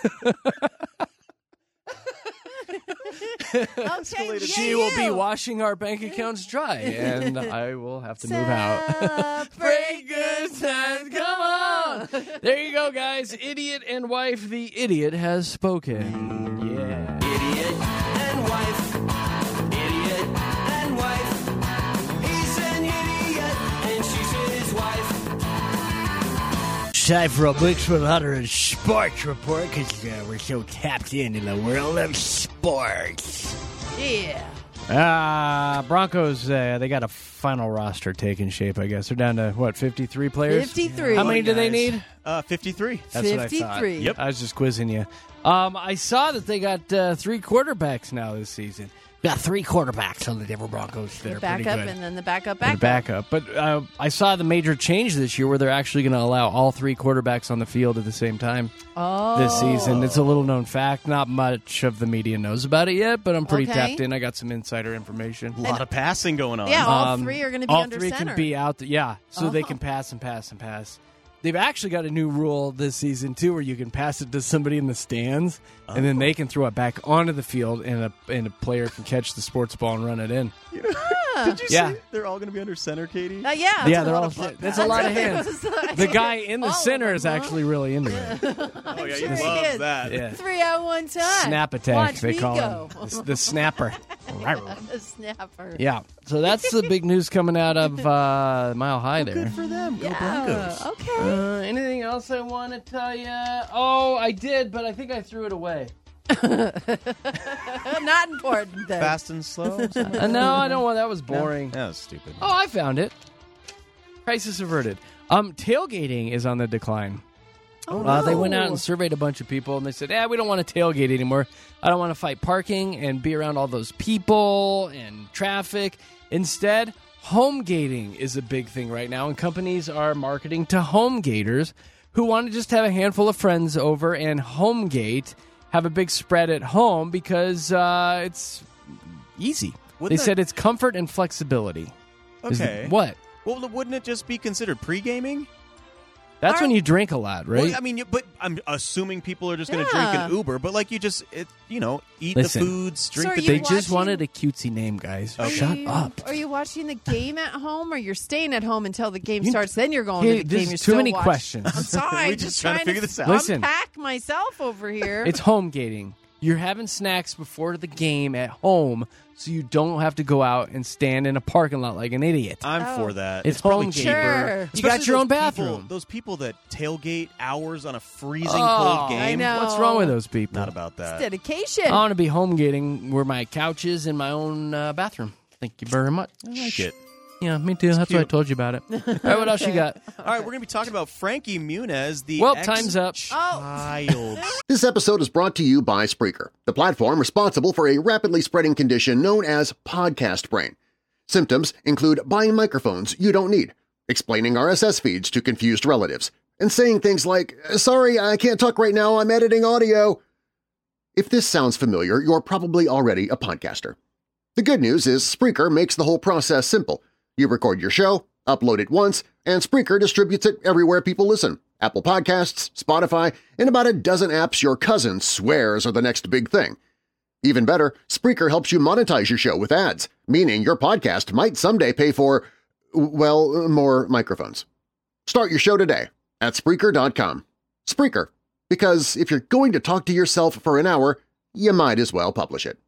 Okay, she yeah, will be you. washing our bank accounts dry, and I will have to move out. Celebrate good times, come on! There you go, guys. Idiot and wife. The idiot has spoken. Yeah. Idiot and wife. Idiot and wife. He's an idiot and she's his wife. Time for a Mix one hundred Sports Report because uh, we're so tapped in in the world of sports. Yeah. Ah, Broncos, uh, they got a final roster taking shape, I guess. They're down to, what, fifty-three players? fifty-three. How many do they Guys. need? Uh, fifty-three. That's what I thought. fifty-three. Yep. I was just quizzing you. Um, I saw that they got uh, three quarterbacks now this season. Got three quarterbacks on the Denver Broncos that The are pretty backup good. and then the backup And backup. backup. But uh, I saw the major change this year where they're actually going to allow all three quarterbacks on the field at the same time Oh. this season. It's a little known fact. Not much of the media knows about it yet, but I'm pretty Okay. tapped in. I got some insider information. A lot of passing going on. Yeah, all Um, three are going to be all under three center. can be out. th- yeah, so they Oh. can pass and pass and pass. They've actually got a new rule this season too, where you can pass it to somebody in the stands, and then they can throw it back onto the field, and a and a player can catch the sports ball and run it in. Did you Yeah. say they're all going to be under center, Katie? Uh, yeah. yeah, a they're lot all. of fun. That's a lot of That's hands. what it was. The guy in the All of center them, is huh? actually really into it. Oh, yeah, sure you he love is. that. Yeah. Three at one time. Snap attack, Watch they me call go. him. The, the snapper. The snapper. Yeah. So that's the big news coming out of uh, Mile High there. Good for them. Go Yeah. Broncos. Okay. Uh, anything else I want to tell you? Oh, I did, but I think I threw it away. Not important then. Fast and slow? Uh, no, I don't want that. Was boring. No, that was stupid. Oh, I found it. Crisis averted. Um, tailgating is on the decline. Oh, uh, They no. went out and surveyed a bunch of people, and they said, "Yeah, we don't want to tailgate anymore. I don't want to fight parking and be around all those people and traffic. Instead, home gating is a big thing right now, and companies are marketing to home gators who want to just have a handful of friends over and home gate, have a big spread at home because uh, it's easy." Wouldn't they that- said it's comfort and flexibility. Is it- Okay. what? Well, wouldn't it just be considered pre-gaming? That's when you drink a lot, right? Well, I mean, you- but I'm assuming people are just going to Yeah. drink an Uber. But like you just, it, you know, eat Listen, the foods, drink So are the. you They watching- just wanted a cutesy name, guys. Okay. Shut you, up. Are you watching the game at home, or you're staying at home until the game You- starts? Then you're going Hey, to the this game. is You're too still many watching- questions. I'm sorry. We're I'm just trying to figure this out. Listen. Unpack myself over here. It's home gating. You're having snacks before the game at home so you don't have to go out and stand in a parking lot like an idiot. I'm Oh. for that. It's probably home cheaper. Sure. You got Especially your own those bathroom. People, those people that tailgate hours on a freezing Oh, cold game. I know. What's wrong with those people? Not about that. dedication. I want to be home gating where my couch is in my own uh, bathroom. Thank you very much. I like it. Yeah, me too. That's cute. why I told you about it. All right, what else you got? All right, we're going to be talking about Frankie Muniz, the Well, ex- time's up. child. This episode is brought to you by Spreaker, the platform responsible for a rapidly spreading condition known as podcast brain. Symptoms include buying microphones you don't need, explaining R S S feeds to confused relatives, and saying things like, "Sorry, I can't talk right now, I'm editing audio." If this sounds familiar, you're probably already a podcaster. The good news is Spreaker makes the whole process simple. You record your show, upload it once, and Spreaker distributes it everywhere people listen. Apple Podcasts, Spotify, and about a dozen apps your cousin swears are the next big thing. Even better, Spreaker helps you monetize your show with ads, meaning your podcast might someday pay for, well, more microphones. Start your show today at Spreaker dot com. Spreaker, because if you're going to talk to yourself for an hour, you might as well publish it.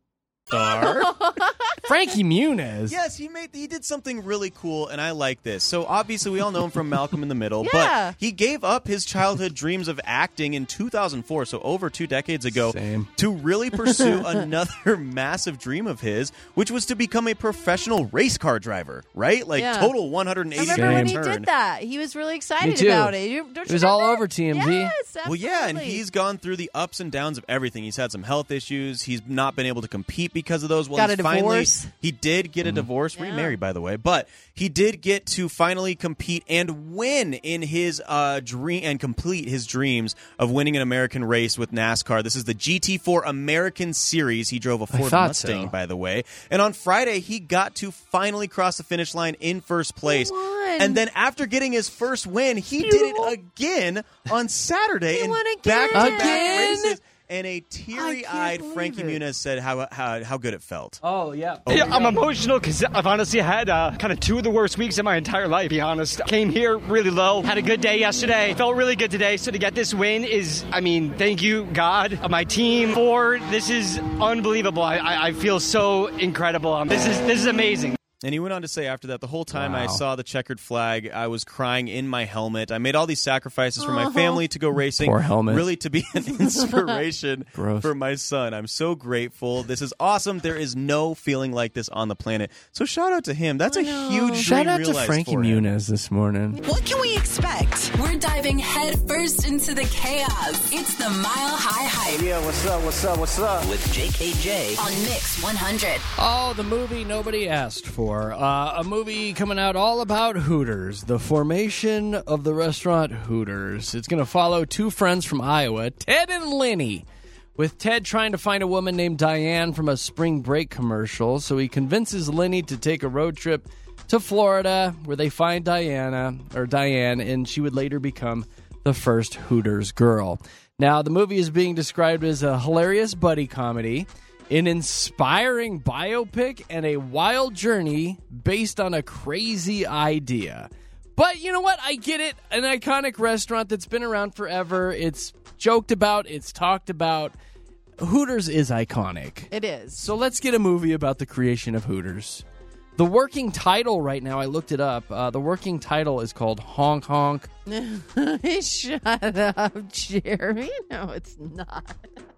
Frankie Muniz. Yes, he made he did something really cool, and I like this. So obviously, we all know him from Malcolm in the Middle, Yeah. but he gave up his childhood dreams of acting in two thousand four, so over two decades ago, Same. to really pursue another massive dream of his, which was to become a professional race car driver. Right, like Yeah. total one hundred eighty I remember when he turn. did that. He was really excited Me too. about it. You- Don't It you was all remember? over T M Z. Yes, Well, absolutely. yeah, and he's gone through the ups and downs of everything. He's had some health issues. He's not been able to compete because of those. Well, Got he's a finally, divorce. He did get a Mm-hmm. divorce, Yeah. remarried, by the way, but he did get to finally compete and win in his uh, dream and complete his dreams of winning an American race with NASCAR. This is the G T four American Series. He drove a Ford thought Mustang, so. by the way. And on Friday, he got to finally cross the finish line in first place. won. And then after getting his first win, he Beautiful. did it again on Saturday He in won again. back-to-back Again? races. And a teary-eyed believe Frankie it. Muniz said how, how how good it felt. Oh, yeah. Yeah, I'm emotional because I've honestly had uh, kind of two of the worst weeks of my entire life, to be honest. Came here really low, had a good day yesterday, felt really good today. So to get this win is, I mean, thank you, God, uh, my team, Ford. This is unbelievable. I, I, I feel so incredible. Um, this is this is amazing. And he went on to say after that, the whole time I Wow. saw the checkered flag, I was crying in my helmet. I made all these sacrifices for my Uh-huh. family to go racing. Poor helmet. Really to be an inspiration Gross. for my son. I'm so grateful. This is awesome. There is no feeling like this on the planet. So shout out to him. That's a huge Shout dream out to realized Frankie for him. Muniz this morning. What can we expect? We're diving headfirst into the chaos. It's the Mile High Hype Yeah, what's up, what's up, what's up? With J K J. on Mix one hundred. Oh, the movie nobody asked for. Uh, a movie coming out all about Hooters, the formation of the restaurant Hooters. It's going to follow two friends from Iowa, Ted and Lenny, with Ted trying to find a woman named Diane from a spring break commercial. So he convinces Lenny to take a road trip to Florida where they find Diana, or Diane, and she would later become the first Hooters girl. Now, the movie is being described as a hilarious buddy comedy, an inspiring biopic, and a wild journey based on a crazy idea. But you know what? I get it. An iconic restaurant that's been around forever. It's joked about. It's talked about. Hooters is iconic. It is. So let's get a movie about the creation of Hooters. The working title right now, I looked it up. Uh, the working title is called Honk Honk. Shut up, Jeremy. No, it's not.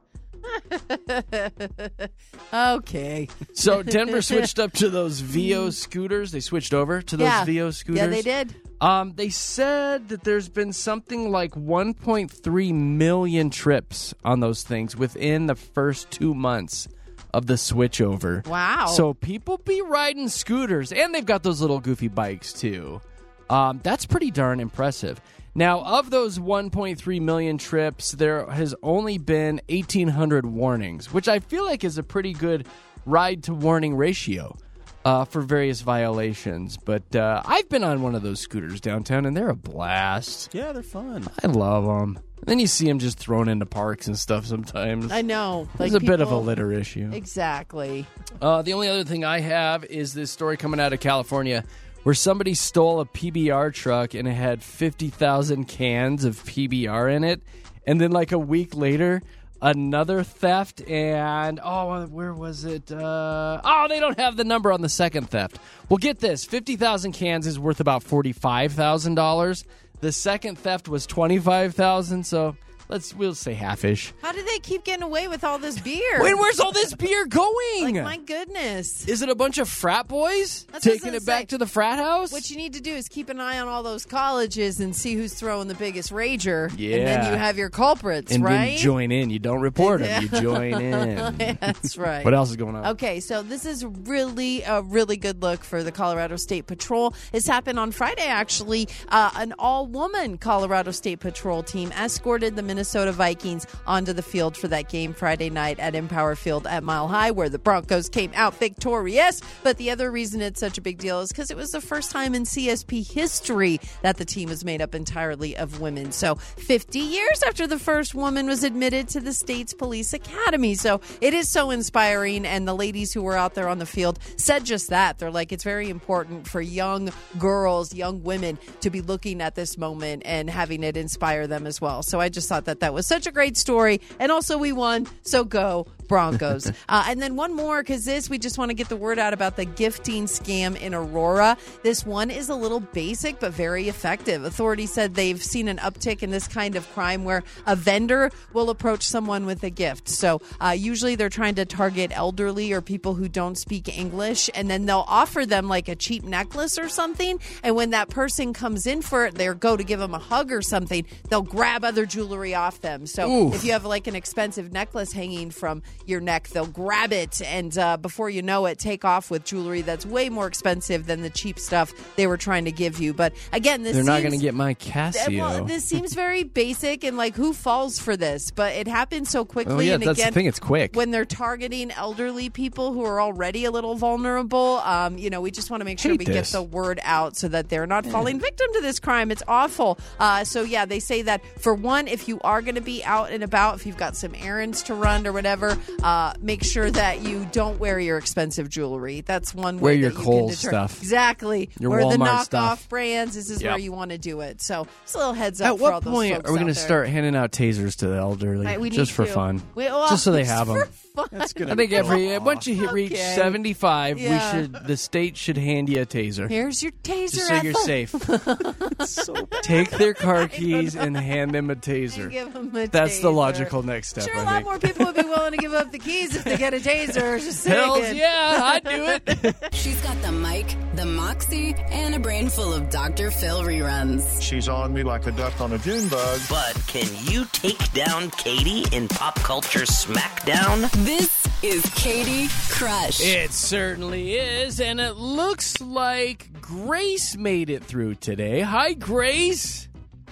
Okay. So Denver switched up to those Vio scooters. They switched over to those Yeah. Vio scooters. Yeah, they did. Um, they said that there's been something like one point three million trips on those things within the first two months of the switchover. Wow. So people be riding scooters, and they've got those little goofy bikes too. Um, that's pretty darn impressive. Now, of those one point three million trips, there has only been eighteen hundred warnings, which I feel like is a pretty good ride-to-warning ratio uh, for various violations. But uh, I've been on one of those scooters downtown, and they're a blast. Yeah, they're fun. I love them. Then you see them just thrown into parks and stuff sometimes. I know. There's Like a bit of a people- litter issue. Exactly. Uh, the only other thing I have is this story coming out of California where somebody stole a P B R truck and it had fifty thousand cans of P B R in it. And then like a week later, another theft and, oh, where was it? Uh, oh, they don't have the number on the second theft. Well, get this. fifty thousand cans is worth about forty-five thousand dollars. The second theft was twenty-five thousand dollars, so let's we'll say half-ish. How do they keep getting away with all this beer? Wait, where's all this beer going? Like, my goodness. Is it a bunch of frat boys That's what I was taking gonna it back say. to the frat house? What you need to do is keep an eye on all those colleges and see who's throwing the biggest rager. Yeah. And then you have your culprits, and right? then join in. You don't report them. You join in. That's right. What else is going on? Okay, so this is really a really good look for the Colorado State Patrol. This happened on Friday, actually. Uh, an all-woman Colorado State Patrol team escorted the Minnesota Vikings onto the field for that game Friday night at Empower Field at Mile High, where the Broncos came out victorious. But the other reason it's such a big deal is because it was the first time in C S P history that the team was made up entirely of women. So fifty years after the first woman was admitted to the state's police academy. So it is so inspiring. And the ladies who were out there on the field said just that. They're like, it's very important for young girls, young women to be looking at this moment and having it inspire them as well. So I just thought that that was such a great story. And also we won. So go Broncos. uh, and then one more, because this, we just want to get the word out about the gifting scam in Aurora. This one is a little basic, but very effective. Authorities said they've seen an uptick in this kind of crime where a vendor will approach someone with a gift. So uh, usually they're trying to target elderly or people who don't speak English, and then they'll offer them like a cheap necklace or something. And when that person comes in for it, they go to give them a hug or something, they'll grab other jewelry off them. So Oof. if you have like an expensive necklace hanging from your neck, they'll grab it, and uh, before you know it, take off with jewelry that's way more expensive than the cheap stuff they were trying to give you. But again, this They're not seems- going to get my Casio. Well, this seems very basic, and like, who falls for this? But it happens so quickly. Oh, yeah, and that's the again, thing, it's quick. when they're targeting elderly people who are already a little vulnerable. Um, you know, we just want to make sure Hate we this. get the word out so that they're not falling victim to this crime. It's awful. Uh, so yeah, they say that for one, if you are going to be out and about, if you've got some errands to run or whatever, uh, make sure that you don't wear your expensive jewelry. That's one way Wear your that you Kohl's can deter- stuff. Exactly. Your Wear the Walmart knockoff stuff. brands. This is Yep. where you want to do it. So just a little heads up At for what all those point folks are we going to to start handing out tasers to the elderly? Right, we just need for to. fun. We- well, just so they just have for them. fun. That's gonna I think be every awful. once you hit, reach Okay. seventy-five, Yeah. we should the state should hand you a taser. Here's your taser. Just so you're Ethel. safe. So bad. Take their car keys and hand them a taser. Give 'em a That's the taser. logical next step. Sure, I a lot think. more people would be willing to give up the keys if they get a taser. Just Hells saying. yeah, I'd do it. She's got the mic, the moxie, and a brain full of Doctor Phil reruns. She's on me like a duck on a June bug. But can you take down Katie in Pop Culture Smackdown? This is Katie Crush. It certainly is, and it looks like Grace made it through today. Hi, Grace.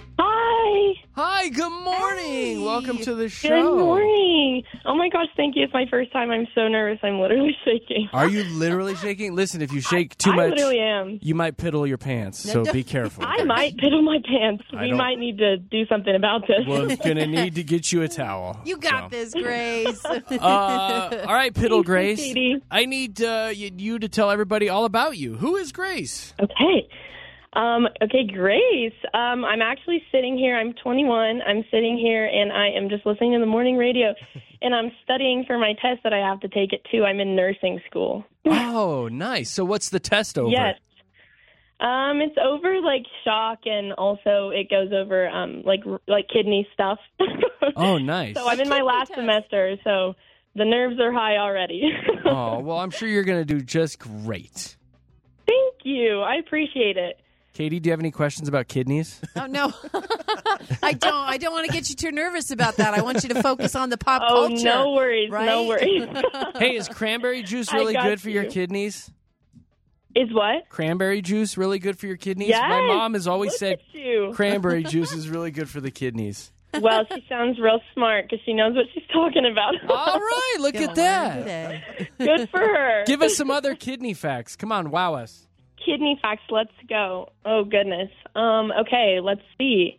Hi. Hi, good morning. Welcome to the show. Good morning. Oh my gosh, thank you. It's my first time. I'm so nervous. I'm literally shaking. Are you literally shaking? Listen, if you shake too I much, literally am. you might piddle your pants, so be careful. I might piddle my pants. I We don't- might need to do something about this. We're gonna need to get you a towel. You got this, Grace. Uh, all right, Piddle Thanks, Grace. Katie. I need uh, y- you to tell everybody all about you. Who is Grace? Okay. Um, okay, Grace. Um, I'm actually sitting here. I'm twenty-one. I'm sitting here, and I am just listening to the morning radio, and I'm studying for my test that I have to take at two. I'm in nursing school. Oh, nice. So what's the test over? Yes. Um, it's over like shock, and also it goes over um like like kidney stuff. Oh, nice. So I'm in my last semester, so the nerves are high already. Oh, well, I'm sure you're going to do just great. Thank you. I appreciate it. Katie, do you have any questions about kidneys? Oh, no. I don't. I don't want to get you too nervous about that. I want you to focus on the pop Oh, culture. no worries. Right? No worries. Hey, is cranberry juice I really got good for your you. kidneys? Is what? Cranberry juice really good for your kidneys? Yes. My mom has always Look said at you. cranberry juice is really good for the kidneys. Well, she sounds real smart because she knows what she's talking about. All right, look at that. Good for her. Give us some other kidney facts. Come on, wow us. Kidney facts. Let's go. Oh, goodness. Um, okay, let's see.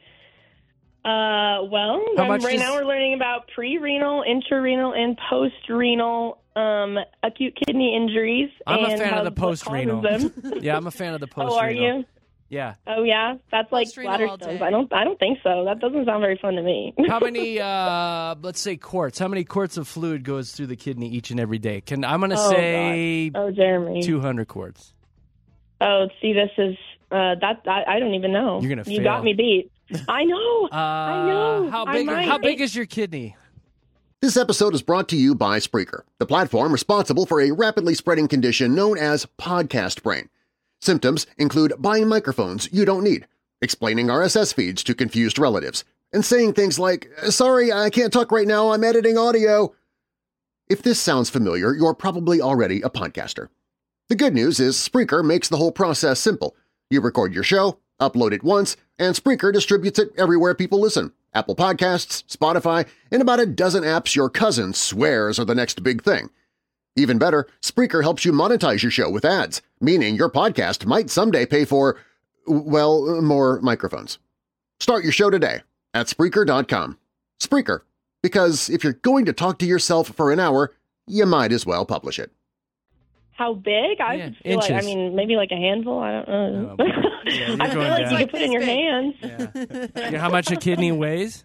Uh, well, How um, much right does- now we're learning about pre-renal, intrarenal, and post-renal um, acute kidney injuries. I'm a and fan how- of the what post-renal. causes them. Yeah, I'm a fan of the Oh, post-renal. are you? Yeah. Oh, yeah? That's like Post-renal bladder all stones. day. I don't, I don't think so. That doesn't sound very fun to me. How many, uh, let's say quarts, how many quarts of fluid goes through the kidney each and every day? Can I'm going to Oh, say God. Oh, Jeremy. two hundred quarts. Oh, see, this is, uh, that, I, I don't even know. You're gonna You fail. got me beat. I know. Uh, I know. How I big, might. how big is your kidney? This episode is brought to you by Spreaker, the platform responsible for a rapidly spreading condition known as podcast brain. Symptoms include buying microphones you don't need, explaining R S S feeds to confused relatives, and saying things like, "Sorry, I can't talk right now, I'm editing audio." If this sounds familiar, you're probably already a podcaster. The good news is Spreaker makes the whole process simple. You record your show, upload it once, and Spreaker distributes it everywhere people listen. Apple Podcasts, Spotify, and about a dozen apps your cousin swears are the next big thing. Even better, Spreaker helps you monetize your show with ads, meaning your podcast might someday pay for, well, more microphones. Start your show today at Spreaker dot com. Spreaker, because if you're going to talk to yourself for an hour, you might as well publish it. How big? I Yeah, would feel like, I inches. mean, maybe like a handful. I don't know. Oh, yeah, you're I feel going like down. you could put it in your hands. You know how much a kidney weighs?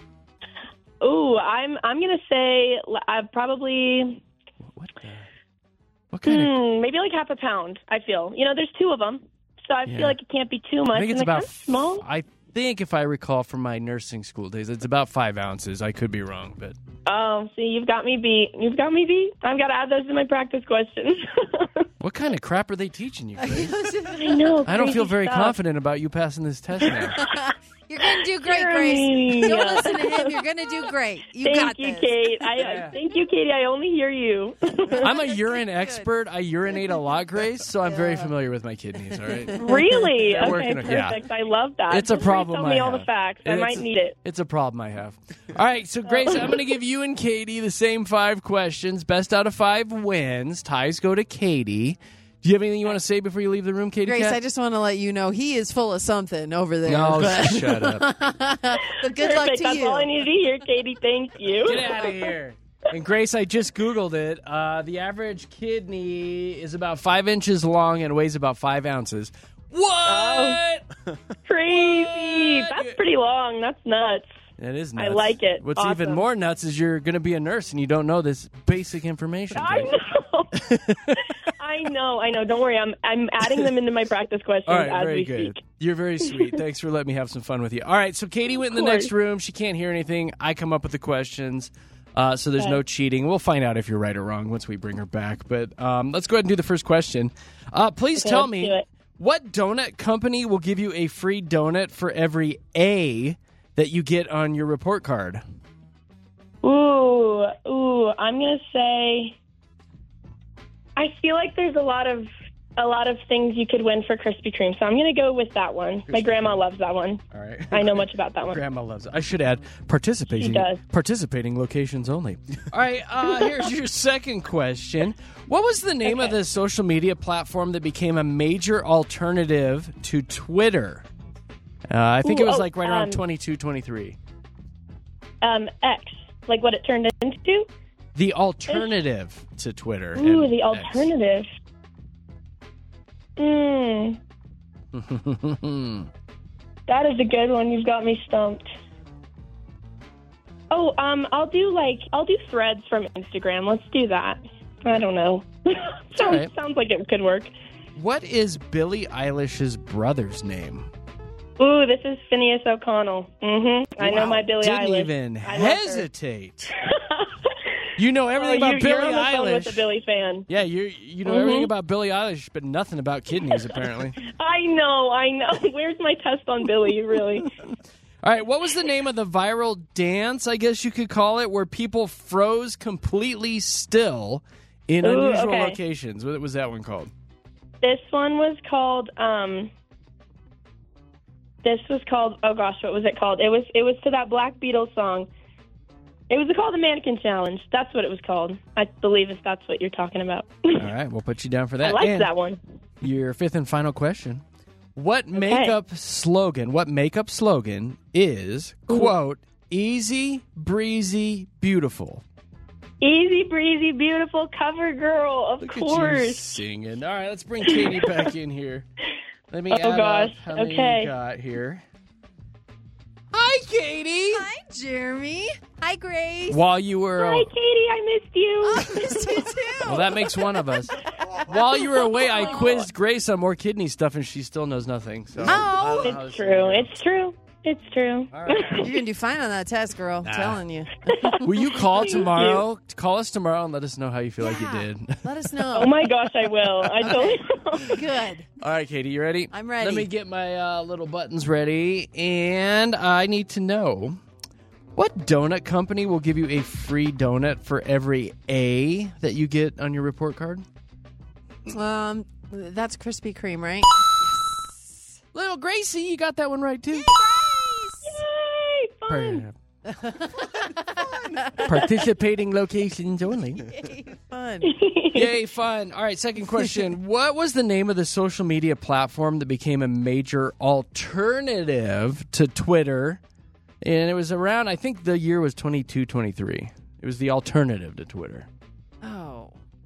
Ooh, I'm I'm gonna say uh, probably What kind of? hmm, maybe like half a pound. I feel. You know, there's two of them, so I Yeah. feel like it can't be too much. I think and it's they're about. kinda small. I think if I recall from my nursing school days, it's about five ounces. I could be wrong, but Oh, see, you've got me beat. You've got me beat. I've got to add those to my practice questions. what kind of crap are they teaching you, Grace? I know. I don't feel crazy very stuff. confident about you passing this test now. You're going to do great, Jeremy. Grace. Don't listen to him. You're going to do great. You thank got you, this. Kate. I, Yeah. I thank you, Katie. I only hear you. I'm a urine expert. I urinate a lot, Grace, so I'm very familiar with my kidneys, all right? Really? Yeah, okay, working on- yeah. perfect. I love that. It's a Feel free to problem Tell I me all have. the facts. I It's- might need it. It's a problem I have. All right, so Grace, I'm going to give you and Katie the same five questions. Best out of five wins. Ties go to Katie. Do you have anything you want to say before you leave the room, Katie Grace, Cat? I just want to let you know he is full of something over there. No, but- shut up. but good luck Perfect. to That's you. all I need to hear, Katie. Thank you. Get out of here. And Grace, I just Googled it. Uh, the average kidney is about five inches long and weighs about five ounces. What? Oh, crazy. That's pretty long. That's nuts. That is I nuts. like it. What's Awesome. even more nuts is you're going to be a nurse and you don't know this basic information. I Grace. know. I know. I know. Don't worry. I'm I'm adding them into my practice questions All right, as very we good. speak. You're very sweet. Thanks for letting me have some fun with you. All right, so Katie went in the course. next room. She can't hear anything. I come up with the questions, uh, so there's Okay. no cheating. We'll find out if you're right or wrong once we bring her back. But um, let's go ahead and do the first question. Uh, please Okay, tell let's me, do it. what donut company will give you a free donut for every A that you get on your report card? Ooh, ooh. I'm gonna say. I feel like there's a lot of a lot of things you could win for Krispy Kreme, so I'm gonna go with that one. My grandma loves that one. All right. I know much about that one. Grandma loves it. I should add participating She does. participating locations only. All right, uh, here's your second question. What was the name of the social media platform that became a major alternative to Twitter? Uh, I think Ooh, it was oh, like right around um, twenty-two, twenty-three. Um, X, like what it turned into. The alternative to Twitter. Ooh, and the X. alternative. Hmm. That is a good one. You've got me stumped. Oh, um, I'll do like I'll do threads from Instagram. Let's do that. I don't know. sounds right. sounds like it could work. What is Billie Eilish's brother's name? Ooh, this is Phineas O'Connell. Mm-hmm. I know Wow, my Billie didn't Eilish. even I love her. hesitate. You know everything Oh, about you, Billie you're on the phone Eilish. with a Billie fan. Yeah, you you know Mhm. everything about Billie Eilish, but nothing about kidneys, apparently. I know, I know. Where's my test on Billie, really? All right, what was the name of the viral dance, I guess you could call it, where people froze completely still in Ooh, unusual okay. locations? What was that one called? This one was called, um... This was called, oh gosh, what was it called? It was it was to that Black Beatles song. It was called the Mannequin Challenge. That's what it was called. I believe if that's what you're talking about. All right, we'll put you down for that. I like And that one. Your fifth and final question. What makeup slogan, what makeup slogan is, quote, easy, breezy, beautiful? Easy breezy, beautiful cover girl, of Look at you course. singing. All right, let's bring Katie back in here. Let me Oh, add gosh. up how many Okay. you got here. Hi, Katie. Hi, Jeremy. Hi, Grace. While you were Hi, Katie. I missed you. I missed you too. well, that makes one of us. While you were away, I quizzed Grace on more kidney stuff, and she still knows nothing. So I don't know how It's this true. It's true. It's true. You're going to do fine on that test, girl. I'm telling you. Will you call Thank tomorrow? Call us tomorrow and let us know how you feel like you did. Let us know. Oh my gosh, I will. I totally will. Good. All right, Katie, you ready? I'm ready. Let me get my uh, little buttons ready, and I need to know what donut company will give you a free donut for every A that you get on your report card? Um, that's Krispy Kreme, right? Little Gracie, you got that one right too. Yay, fun. Participating locations only. Fun. Yay, fun. All right, second question. What was the name of the social media platform that became a major alternative to Twitter? And it was around, I think the year was twenty-two, twenty-three. It was the alternative to Twitter. Oh.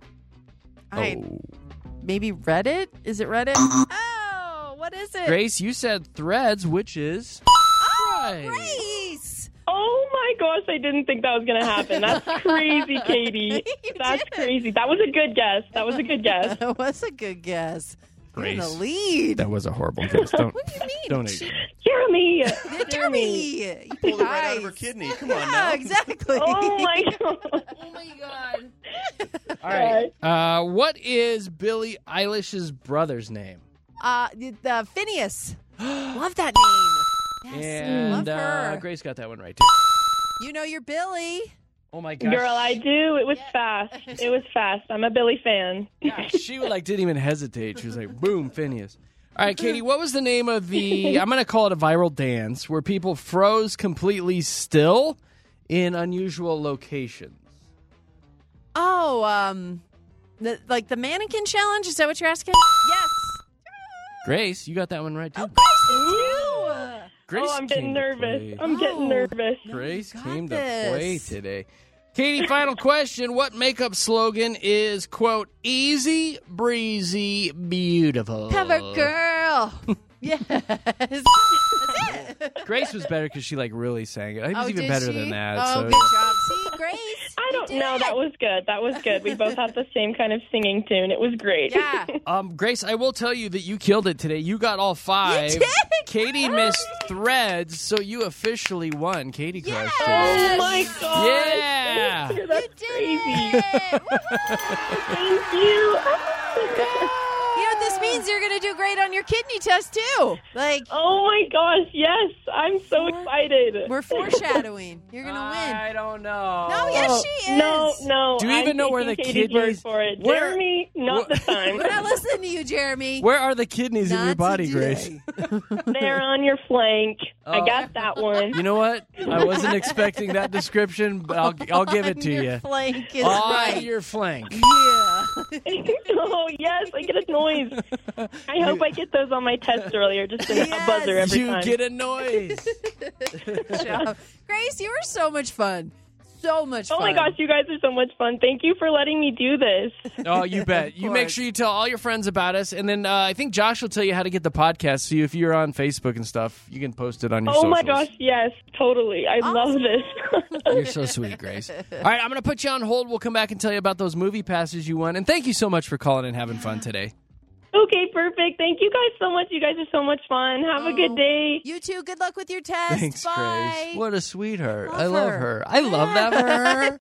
I Oh. maybe Reddit? Is it Reddit? Oh, what is it? Grace, you said Threads, which is right. Grace. Oh my gosh, I didn't think that was going to happen. That's crazy, Katie. That's crazy. That was a good guess. That was a good guess. That was a good guess. You're in the Grace. lead. That was a horrible guess. Don't, What do you mean? don't hate it. Jeremy. Jeremy. Pulled it right out of her kidney. Come on Yeah, now. exactly. Oh my god. Oh my god. All right. Uh, what is Billie Eilish's brother's name? Uh, the, the Phineas. Love that name. Yes, And love her. uh, Grace got that one right too. You know you're Billy. Oh my gosh. Girl, I do. It was fast. It was fast. I'm a Billy fan. Yeah, she like didn't even hesitate. She was like, "Boom, Phineas." All right, Katie. What was the name of the? I'm going to call it a viral dance where people froze completely still in unusual locations. Oh, um, the, like the mannequin challenge. Is that what you're asking? Yes. Grace, you got that one right too. Oh, Grace oh, I'm getting came to nervous. play. I'm getting nervous. Grace came to this. play today. Katie, final question. What makeup slogan is, quote, easy, breezy, beautiful? Cover girl. Yes. That's it. Grace was better because she, like, really sang it. I think it was Oh, even did better she? than that. Oh, so. good job. See, Grace. I don't you know. did That it. was good. That was good. We both had the same kind of singing tune. It was great. Yeah. Um, Grace, I will tell you that you killed it today. You got all five. You did? Katie missed threads, so you officially won. Katie crushed it. Oh my god. Yeah. Thank you. That's You crazy. did it. Thank you. You know what this means? You're going to do great on your kidney test, too. Like, Oh my gosh, yes. I'm so excited. we're foreshadowing. You're going to I win. don't know. No, yes, Oh, she is. No, no. Do you even I'm know where the taking Katie's kidneys- word for it. Where- Jeremy, not the time. We're not listening to you, Jeremy. Where are the kidneys in Not your body, today. Grace? They're on your flank. I Oh. got that one. You know what? I wasn't expecting that description, but I'll, I'll give it to Your you. flank is On right. your flank. Yeah. Oh, yes, I get a noise. I hope I get those on my test earlier, just in a Yes. buzzer every You time. get a noise. Good job. Grace, you were so much fun. So much Oh fun. my gosh, you guys are so much fun. Thank you for letting me do this. Oh, you bet. You make course. sure you tell all your friends about us, and then uh, I think Josh will tell you how to get the podcast. So if you're on Facebook and stuff, you can post it on your Oh socials. my gosh, yes, totally. I love this. You're so sweet, Grace. All right, I'm going to put you on hold. We'll come back and tell you about those movie passes you won. And thank you so much for calling and having fun today. Okay, perfect. Thank you guys so much. You guys are so much fun. Have a good day. You too. Good luck with your test. Thanks, Bye. Grace. What a sweetheart. Love I love her. her. I love that for her.